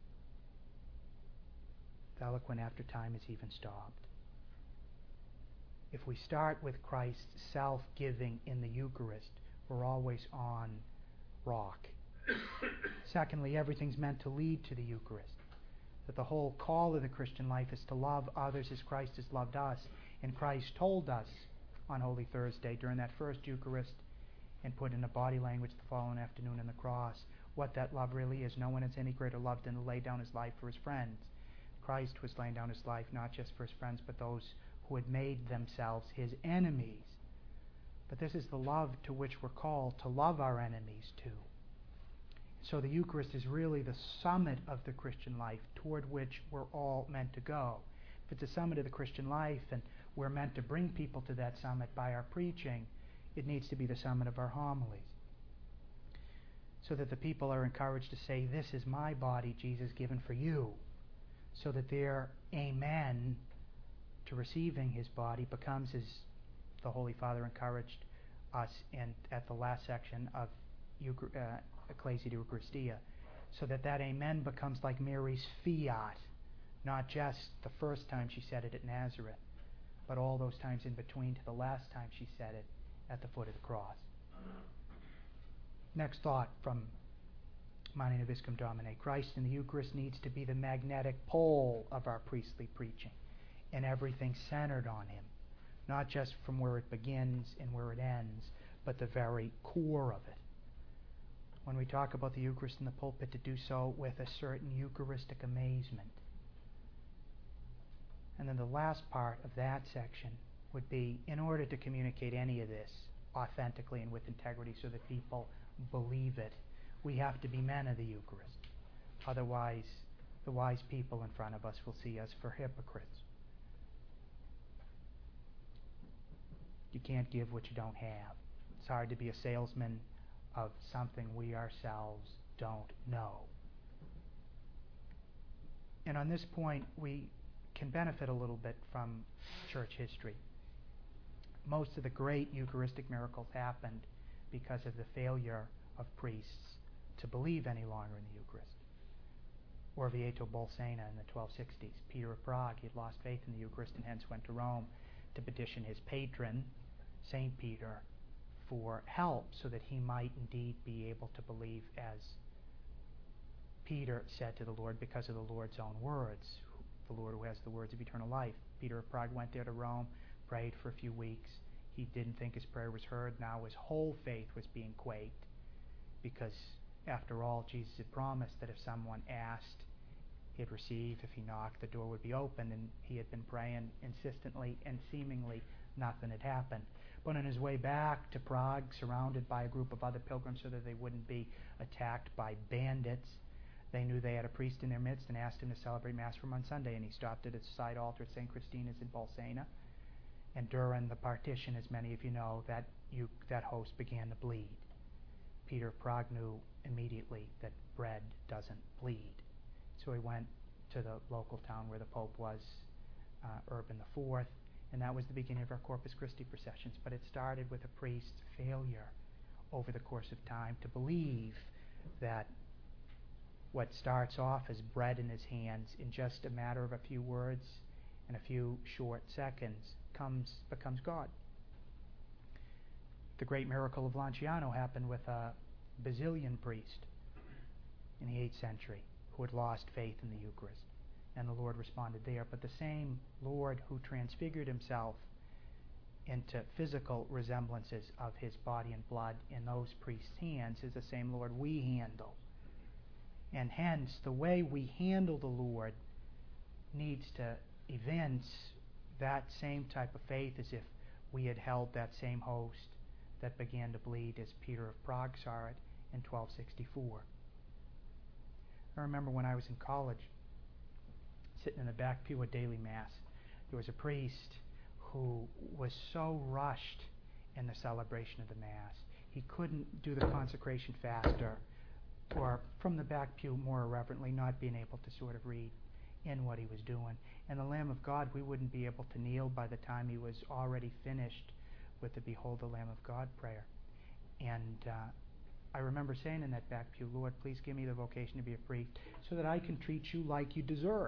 It's eloquent after time is even stopped. If we start with Christ's self-giving in the Eucharist, we're always on rock. Secondly, everything's meant to lead to the Eucharist. That the whole call of the Christian life is to love others as Christ has loved us. And Christ told us on Holy Thursday during that first Eucharist, and put in a body language the following afternoon on the cross, what that love really is. No one has any greater love than to lay down his life for his friends. Christ was laying down his life not just for his friends, but those who had made themselves his enemies. But this is the love to which we're called, to love our enemies too. So the Eucharist is really the summit of the Christian life toward which we're all meant to go. If it's the summit of the Christian life and we're meant to bring people to that summit by our preaching, it needs to be the summit of our homilies. So that the people are encouraged to say, this is my body, Jesus, given for you. So that their amen to receiving his body becomes, as the Holy Father encouraged us in at the last section of Euchar- uh, Ecclesia de Eucharistia, so that that amen becomes like Mary's fiat, not just the first time she said it at Nazareth, but all those times in between to the last time she said it at the foot of the cross. Next thought from Mater Nobiscum Domine. Christ in the Eucharist needs to be the magnetic pole of our priestly preaching, and everything centered on him, not just from where it begins and where it ends, but the very core of it. When we talk about the Eucharist in the pulpit, to do so with a certain Eucharistic amazement. And then the last part of that section would be, in order to communicate any of this authentically and with integrity so that people believe it, we have to be men of the Eucharist. Otherwise, the wise people in front of us will see us for hypocrites. You can't give what you don't have. It's hard to be a salesman of something we ourselves don't know. And on this point, we can benefit a little bit from church history. Most of the great Eucharistic miracles happened because of the failure of priests to believe any longer in the Eucharist. Orvieto Bolsena in the twelve sixties. Peter of Prague, he had lost faith in the Eucharist and hence went to Rome to petition his patron, Saint Peter, for help so that he might indeed be able to believe as Peter said to the Lord because of the Lord's own words, the Lord who has the words of eternal life. Peter of Prague went there to Rome, prayed for a few weeks. He didn't think his prayer was heard. Now his whole faith was being quaked because, after all, Jesus had promised that if someone asked, he'd receive. If he knocked, the door would be open. And he had been praying insistently, and seemingly nothing had happened. But on his way back to Prague, surrounded by a group of other pilgrims so that they wouldn't be attacked by bandits, they knew they had a priest in their midst and asked him to celebrate Mass for him on Sunday. And he stopped at a side altar at Saint Christina's in Bolsena. And during the partition, as many of you know, that you, that host began to bleed. Peter of Prague knew immediately that bread doesn't bleed. So he went to the local town where the Pope was, uh, Urban the Fourth, and that was the beginning of our Corpus Christi processions. But it started with a priest's failure over the course of time to believe that what starts off as bread in his hands in just a matter of a few words and a few short seconds comes becomes God. The great miracle of Lanciano happened with a Basilian priest in the eighth century who had lost faith in the Eucharist, and the Lord responded there. But the same Lord who transfigured himself into physical resemblances of his body and blood in those priests' hands is the same Lord we handle. And hence, the way we handle the Lord needs to evince that same type of faith as if we had held that same host that began to bleed as Peter of Prague saw it in twelve sixty-four. I remember when I was in college, sitting in the back pew at daily Mass, there was a priest who was so rushed in the celebration of the Mass. He couldn't do the consecration faster, or from the back pew more irreverently, not being able to sort of read in what he was doing. And the Lamb of God, we wouldn't be able to kneel by the time he was already finished with the Behold the Lamb of God prayer. And uh, I remember saying in that back pew, Lord, please give me the vocation to be a priest so that I can treat you like you deserve.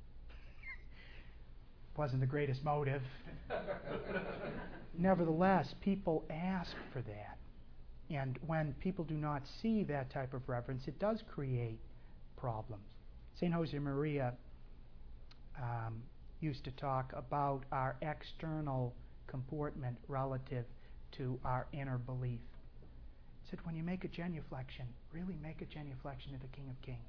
Wasn't the greatest motive. Nevertheless, people ask for that. And when people do not see that type of reverence, it does create problems. Saint Josemaria um, used to talk about our external comportment relative to our inner belief. He said, when you make a genuflection, really make a genuflection to the King of Kings.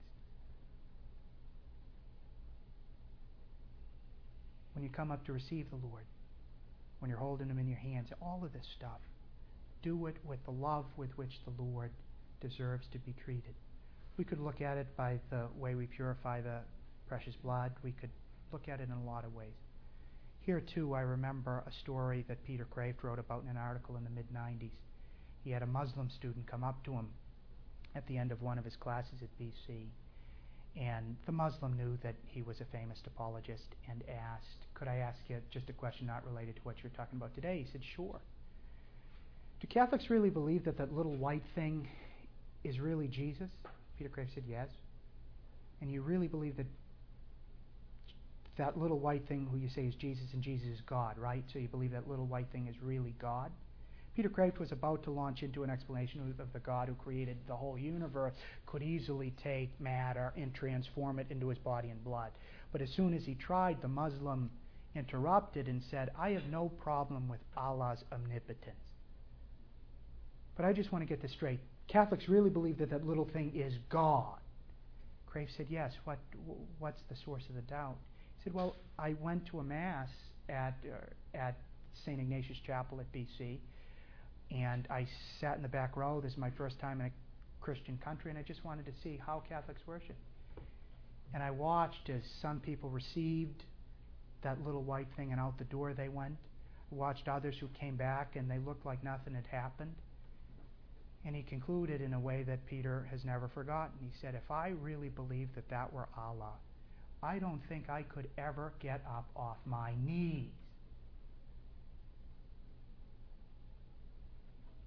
When you come up to receive the Lord, when you're holding Him in your hands, all of this stuff, do it with the love with which the Lord deserves to be treated. We could look at it by the way we purify the precious blood. We could look at it in a lot of ways. Here, too, I remember a story that Peter Kraft wrote about in an article in the mid nineties. He had a Muslim student come up to him at the end of one of his classes at B C, and the Muslim knew that he was a famous apologist and asked, could I ask you just a question not related to what you're talking about today? He said, sure. Do Catholics really believe that that little white thing is really Jesus? Peter Kraft said, yes. And you really believe that that little white thing who you say is Jesus and Jesus is God, right? So you believe that little white thing is really God? Peter Kraft was about to launch into an explanation of the God who created the whole universe could easily take matter and transform it into his body and blood. But as soon as he tried, the Muslim interrupted and said, I have no problem with Allah's omnipotence. But I just want to get this straight. Catholics really believe that that little thing is God. Kraft said, yes. What, what's the source of the doubt? He said, well, I went to a Mass at, uh, at Saint Ignatius Chapel at B C, and I sat in the back row. This is my first time in a Christian country, and I just wanted to see how Catholics worship. And I watched as some people received that little white thing and out the door they went. I watched others who came back and they looked like nothing had happened. And he concluded in a way that Peter has never forgotten. He said, if I really believed that that were Allah, I don't think I could ever get up off my knees.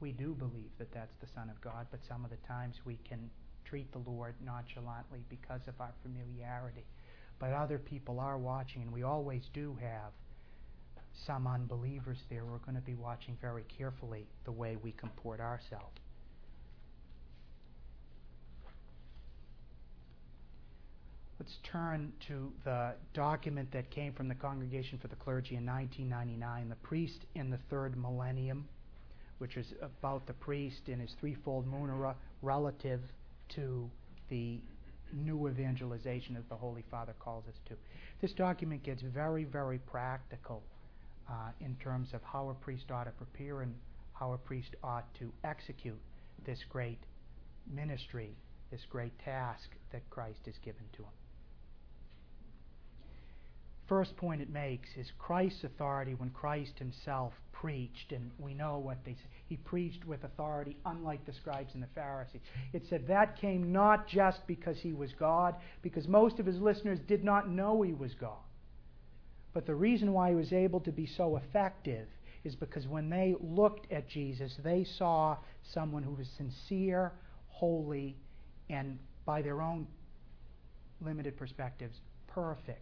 we do believe that that's the Son of God, but some of the times we can treat the Lord nonchalantly because of our familiarity. But other people are watching, and we always do have some unbelievers there. We're going to be watching very carefully the way we comport ourselves. Let's turn to the document that came from the Congregation for the Clergy in nineteen ninety-nine, The Priest in the Third Millennium, which is about the priest in his threefold munera relative to the new evangelization, as the Holy Father calls us to. This document gets very, very practical uh, in terms of how a priest ought to prepare and how a priest ought to execute this great ministry, this great task that Christ has given to him. First point it makes is Christ's authority when Christ himself preached, and we know what they said. He preached with authority unlike the scribes and the Pharisees. It said that came not just because he was God, because most of his listeners did not know he was God. But the reason why he was able to be so effective is because when they looked at Jesus, they saw someone who was sincere, holy, and by their own limited perspectives, perfect.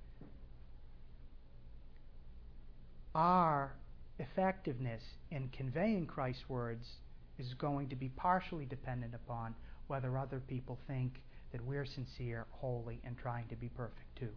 Our effectiveness in conveying Christ's words is going to be partially dependent upon whether other people think that we're sincere, holy, and trying to be perfect too.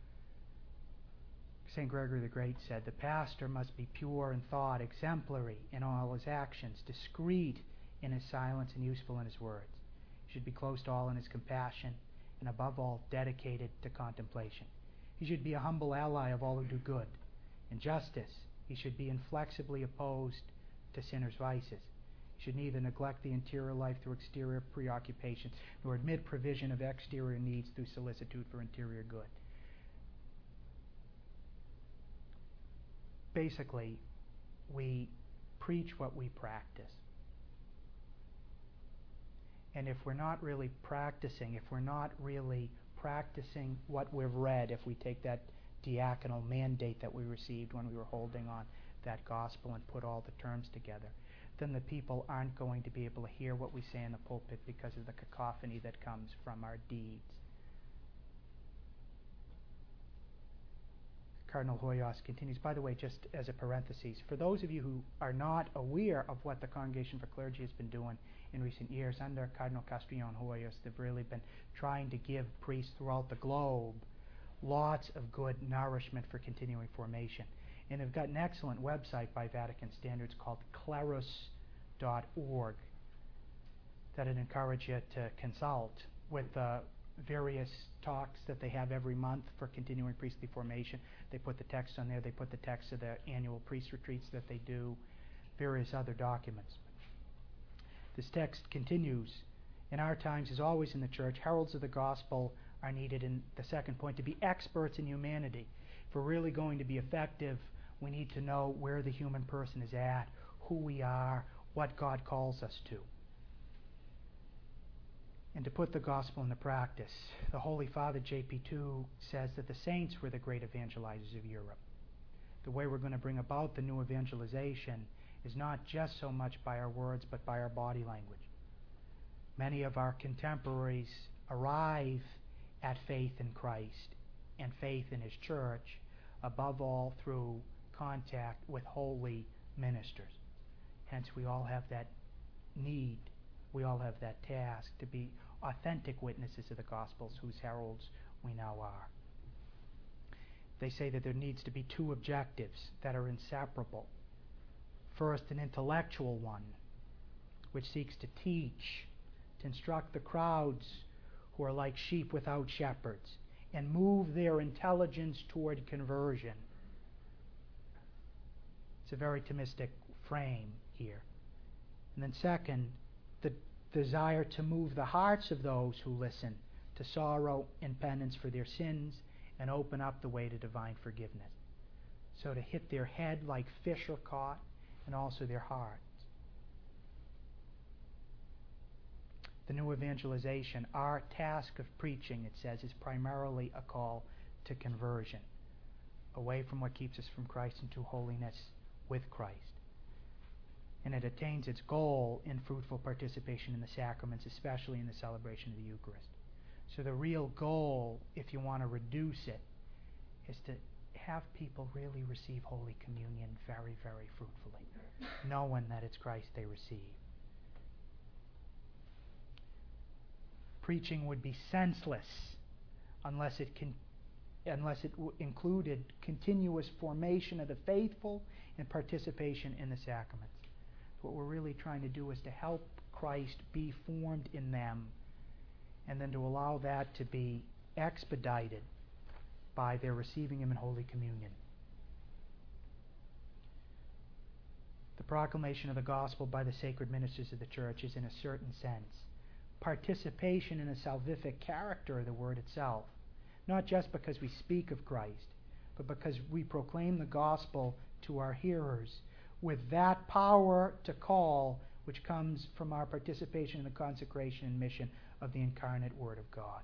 Saint Gregory the Great said, "The pastor must be pure in thought, exemplary in all his actions, discreet in his silence, and useful in his words. He should be close to all in his compassion, and above all, dedicated to contemplation. He should be a humble ally of all who do good. In justice, he should be inflexibly opposed to sinners' vices. He should neither neglect the interior life through exterior preoccupations, nor admit provision of exterior needs through solicitude for interior good." Basically, we preach what we practice. And if we're not really practicing, if we're not really practicing what we've read, if we take that diaconal mandate that we received when we were holding on that gospel and put all the terms together, then the people aren't going to be able to hear what we say in the pulpit because of the cacophony that comes from our deeds. Cardinal Hoyos continues, by the way, just as a parenthesis, for those of you who are not aware of what the Congregation for Clergy has been doing in recent years, under Cardinal Castrillon Hoyos, they've really been trying to give priests throughout the globe lots of good nourishment for continuing formation. And they've got an excellent website by Vatican Standards called clerus dot org that I'd encourage you to consult with the various talks that they have every month for continuing priestly formation. They put the text on there. They put the text of the annual priest retreats that they do, various other documents. This text continues. In our times, as always in the Church, heralds of the gospel are needed, in the second point, to be experts in humanity. If we're really going to be effective, we need to know where the human person is at, who we are, what God calls us to. And to put the gospel into practice, the Holy Father, J P two, says that the saints were the great evangelizers of Europe. The way we're going to bring about the new evangelization is not just so much by our words, but by our body language. Many of our contemporaries arrive at faith in Christ and faith in His church, above all through contact with holy ministers. Hence, we all have that need, we all have that task to be authentic witnesses of the Gospels, whose heralds we now are. They say that there needs to be two objectives that are inseparable. First, an intellectual one, which seeks to teach, to instruct the crowds who are like sheep without shepherds, and move their intelligence toward conversion. It's a very Thomistic frame here. And then second, the desire to move the hearts of those who listen to sorrow and penance for their sins and open up the way to divine forgiveness. So to hit their head like fish are caught, and also their hearts. The new evangelization, our task of preaching, it says, is primarily a call to conversion, away from what keeps us from Christ into holiness with Christ. And it attains its goal in fruitful participation in the sacraments, especially in the celebration of the Eucharist. So the real goal, if you want to reduce it, is to have people really receive Holy Communion very, very fruitfully, knowing that it's Christ they receive. Preaching would be senseless unless it can, unless it w- included continuous formation of the faithful and participation in the sacraments. What we're really trying to do is to help Christ be formed in them, and then to allow that to be expedited by their receiving Him in Holy Communion. The proclamation of the gospel by the sacred ministers of the Church is, in a certain sense, participation in the salvific character of the Word itself, not just because we speak of Christ, but because we proclaim the gospel to our hearers with that power to call which comes from our participation in the consecration and mission of the incarnate Word of God.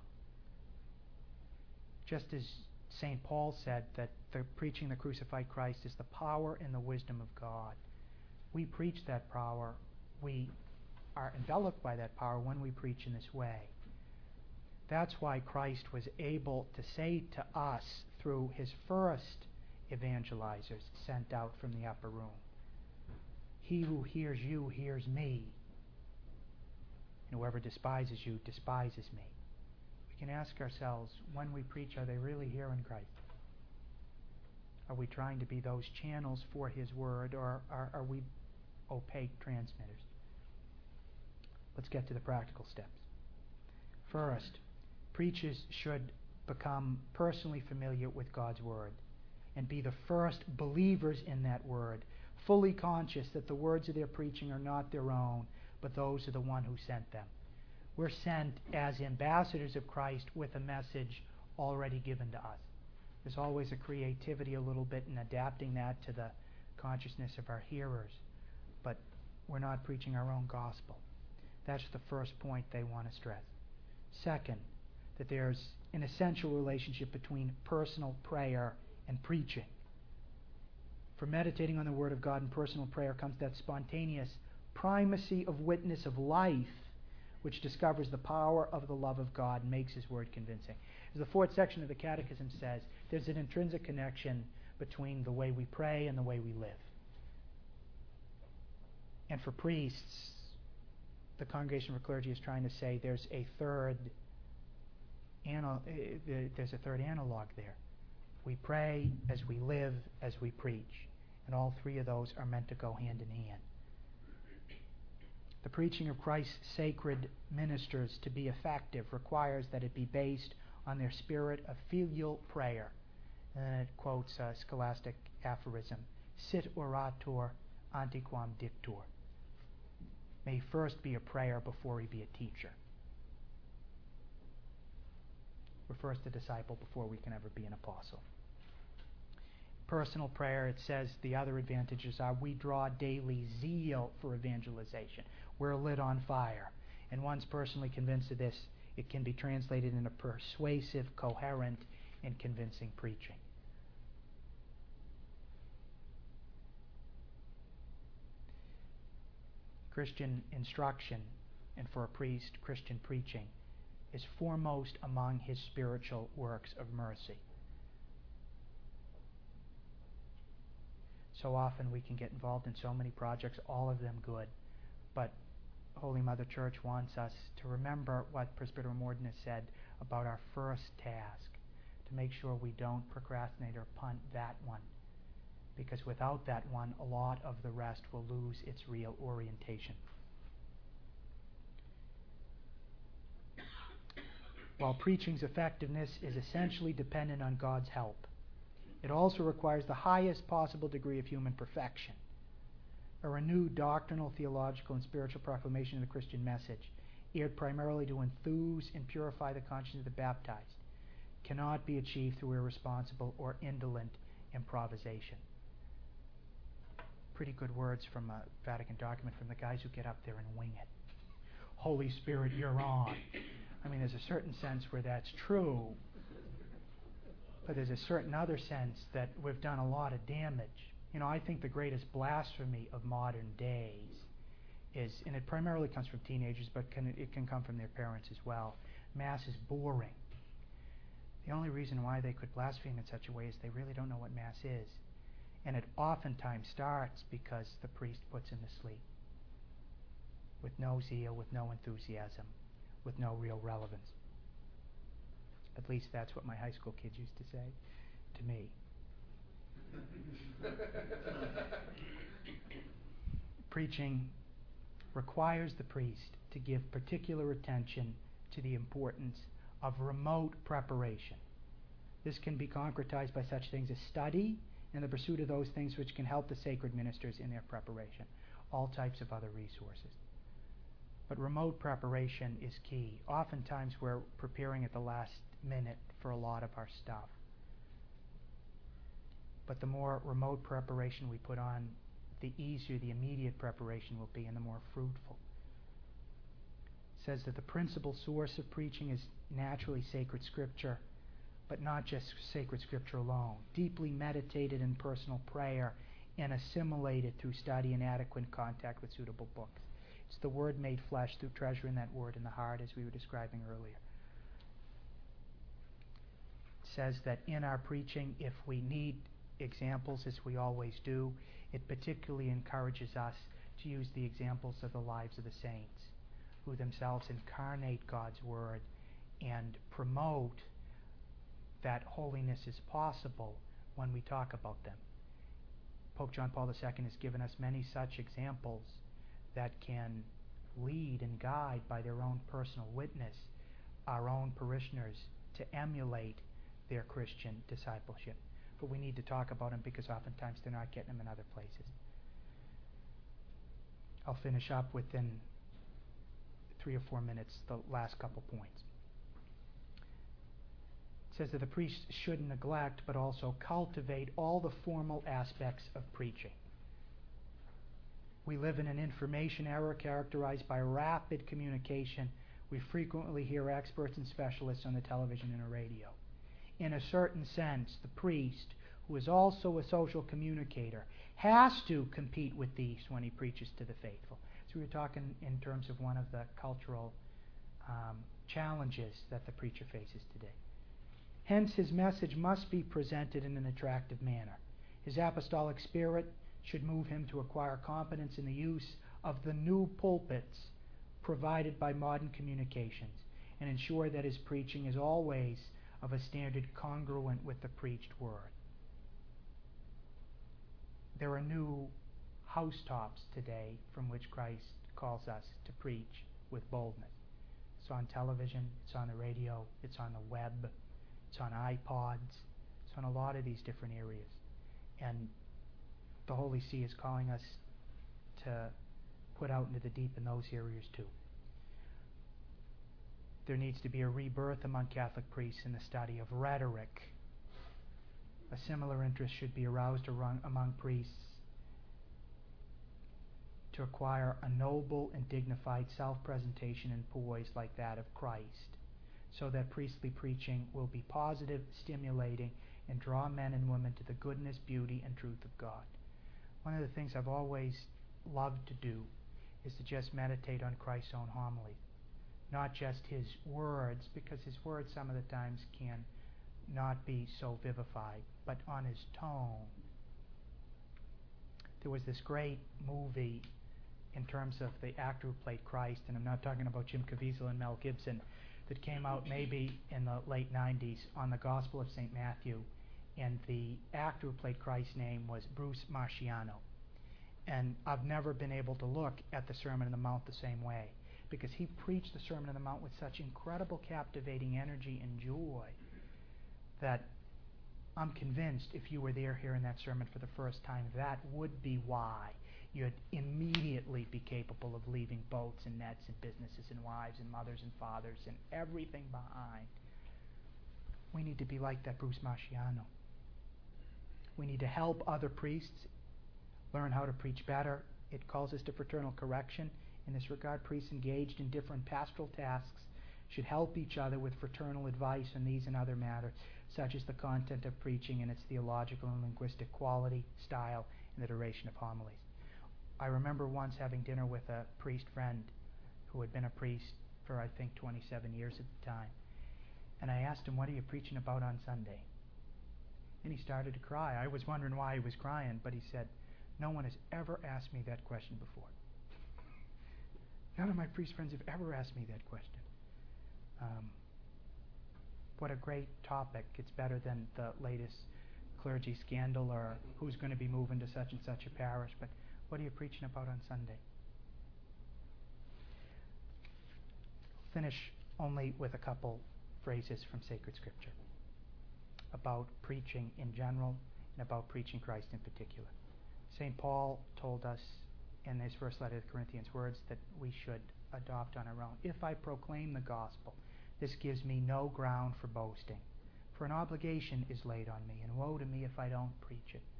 Just as Saint Paul said that the preaching the crucified Christ is the power and the wisdom of God, we preach that power. We are enveloped by that power when we preach in this way. That's why Christ was able to say to us through His first evangelizers sent out from the upper room, "He who hears you hears me, and whoever despises you despises me." We can ask ourselves, when we preach, are they really hearing Christ? Are we trying to be those channels for His Word, or are, are we opaque transmitters? Let's get to the practical steps. First, preachers should become personally familiar with God's Word and be the first believers in that Word, fully conscious that the words of their preaching are not their own, but those of the one who sent them. We're sent as ambassadors of Christ with a message already given to us. There's always a creativity a little bit in adapting that to the consciousness of our hearers, but we're not preaching our own gospel. That's the first point they want to stress. Second, that there's an essential relationship between personal prayer and preaching. From meditating on the Word of God and personal prayer comes that spontaneous primacy of witness of life, which discovers the power of the love of God and makes His Word convincing. As the fourth section of the Catechism says, there's an intrinsic connection between the way we pray and the way we live. And for priests, the Congregation for Clergy is trying to say there's a third anal- there's a third analog there. We pray as we live, as we preach. And all three of those are meant to go hand in hand. The preaching of Christ's sacred ministers to be effective requires that it be based on their spirit of filial prayer. And then it quotes a scholastic aphorism, "Sit orator antequam dictor." May he first be a prayer before he be a teacher. We're first a disciple before we can ever be an apostle. Personal prayer, it says the other advantages are we draw daily zeal for evangelization. We're lit on fire. And once personally convinced of this, it can be translated into persuasive, coherent, and convincing preaching. Christian instruction, and for a priest, Christian preaching, is foremost among his spiritual works of mercy. So often we can get involved in so many projects, all of them good, but Holy Mother Church wants us to remember what Presbyter Mordinus said about our first task, to make sure we don't procrastinate or punt that one, because without that one, a lot of the rest will lose its real orientation. While preaching's effectiveness is essentially dependent on God's help, it also requires the highest possible degree of human perfection. A renewed doctrinal, theological, and spiritual proclamation of the Christian message, geared primarily to enthuse and purify the conscience of the baptized, cannot be achieved through irresponsible or indolent improvisation. Pretty good words from a Vatican document from the guys who get up there and wing it. Holy Spirit, you're on. I mean, there's a certain sense where that's true, but there's a certain other sense that we've done a lot of damage You know, I think the greatest blasphemy of modern days is, and it primarily comes from teenagers, but can, it can come from their parents as well. Mass is boring. The only reason why they could blaspheme in such a way is they really don't know what Mass is. And it oftentimes starts because the priest puts him to sleep, with no zeal, with no enthusiasm, with no real relevance. At least that's what my high school kids used to say to me. Preaching requires the priest to give particular attention to the importance of remote preparation. This can be concretized by such things as study and the pursuit of those things which can help the sacred ministers in their preparation, all types of other resources. But remote preparation is key. Oftentimes we're preparing at the last minute for a lot of our stuff. But the more remote preparation we put on, the easier the immediate preparation will be and the more fruitful. It says that the principal source of preaching is naturally sacred scripture, but not just sacred scripture alone. Deeply meditated in personal prayer and assimilated through study and adequate contact with suitable books. It's the Word made flesh through treasuring that Word in the heart, as we were describing earlier. It says that in our preaching, if we need examples, as we always do, it particularly encourages us to use the examples of the lives of the saints, who themselves incarnate God's Word and promote that holiness is possible when we talk about them. Pope John Paul the Second has given us many such examples that can lead and guide by their own personal witness our own parishioners to emulate their Christian discipleship. But we need to talk about them because oftentimes they're not getting them in other places. I'll finish up within three or four minutes the last couple points. It says that the priest should neglect but also cultivate all the formal aspects of preaching. We live in an information era characterized by rapid communication. We frequently hear experts and specialists on the television and the radio. In a certain sense, the priest, who is also a social communicator, has to compete with these when he preaches to the faithful. So we were talking in terms of one of the cultural um, challenges that the preacher faces today. Hence, his message must be presented in an attractive manner. His apostolic spirit should move him to acquire competence in the use of the new pulpits provided by modern communications and ensure that his preaching is always of a standard congruent with the preached word. There are new housetops today from which Christ calls us to preach with boldness. It's on television, it's on the radio, it's on the web, it's on iPods, it's on a lot of these different areas. And the Holy See is calling us to put out into the deep in those areas too. There needs to be a rebirth among Catholic priests in the study of rhetoric. A similar interest should be aroused among priests to acquire a noble and dignified self-presentation and poise like that of Christ, so that priestly preaching will be positive, stimulating, and draw men and women to the goodness, beauty, and truth of God. One of the things I've always loved to do is to just meditate on Christ's own homily. Not just his words, because his words some of the times can not be so vivified, but on his tone. There was this great movie in terms of the actor who played Christ, and I'm not talking about Jim Caviezel and Mel Gibson, that came out maybe in the late nineties on the Gospel of Saint Matthew, and the actor who played Christ's name was Bruce Marciano. And I've never been able to look at the Sermon on the Mount the same way, because he preached the Sermon on the Mount with such incredible, captivating energy and joy that I'm convinced if you were there hearing that sermon for the first time, that would be why you'd immediately be capable of leaving boats and nets and businesses and wives and mothers and fathers and everything behind. We need to be like that Bruce Marciano. We need to help other priests learn how to preach better. It calls us to fraternal correction. In this regard, priests engaged in different pastoral tasks should help each other with fraternal advice on these and other matters, such as the content of preaching and its theological and linguistic quality, style, in the duration of homilies. I remember once having dinner with a priest friend who had been a priest for, I think, twenty-seven years at the time. And I asked him, what are you preaching about on Sunday? And he started to cry. I was wondering why he was crying, but he said, no one has ever asked me that question before. None of my priest friends have ever asked me that question. Um, what a great topic. It's better than the latest clergy scandal or who's going to be moving to such and such a parish. But what are you preaching about on Sunday? Finish only with a couple phrases from sacred scripture about preaching in general and about preaching Christ in particular. Saint Paul told us in his first letter to the Corinthians words that we should adopt on our own. If I proclaim the gospel, this gives me no ground for boasting, for an obligation is laid on me, and woe to me if I don't preach it.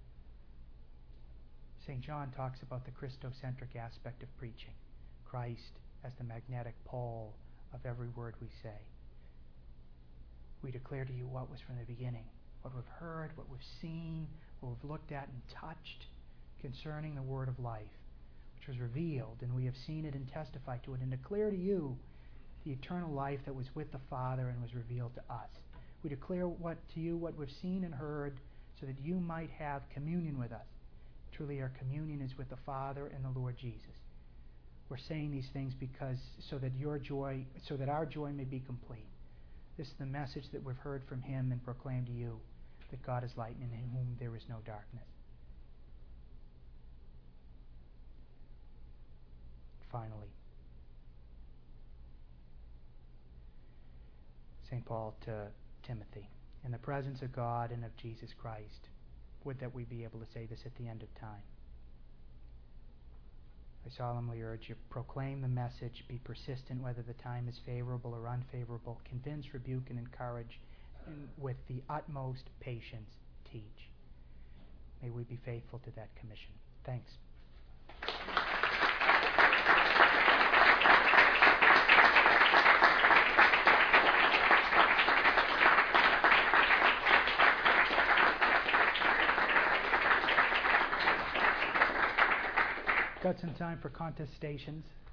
Saint John talks about the Christocentric aspect of preaching, Christ as the magnetic pole of every word we say. We declare to you what was from the beginning, what we've heard, what we've seen, what we've looked at and touched concerning the word of life, which was revealed, and we have seen it and testified to it, and declare to you the eternal life that was with the Father and was revealed to us. We declare what to you what we've seen and heard, so that you might have communion with us. Truly our communion is with the Father and the Lord Jesus. We're saying these things because so that your joy, so that our joy may be complete. This is the message that we've heard from him and proclaimed to you, that God is light and in whom there is no darkness. Finally, Saint Paul to Timothy, in the presence of God and of Jesus Christ, would that we be able to say this at the end of time. I solemnly urge you, proclaim the message, be persistent whether the time is favorable or unfavorable, convince, rebuke, and encourage, and with the utmost patience teach. May we be faithful to that commission. Thanks. Got some time for contestations.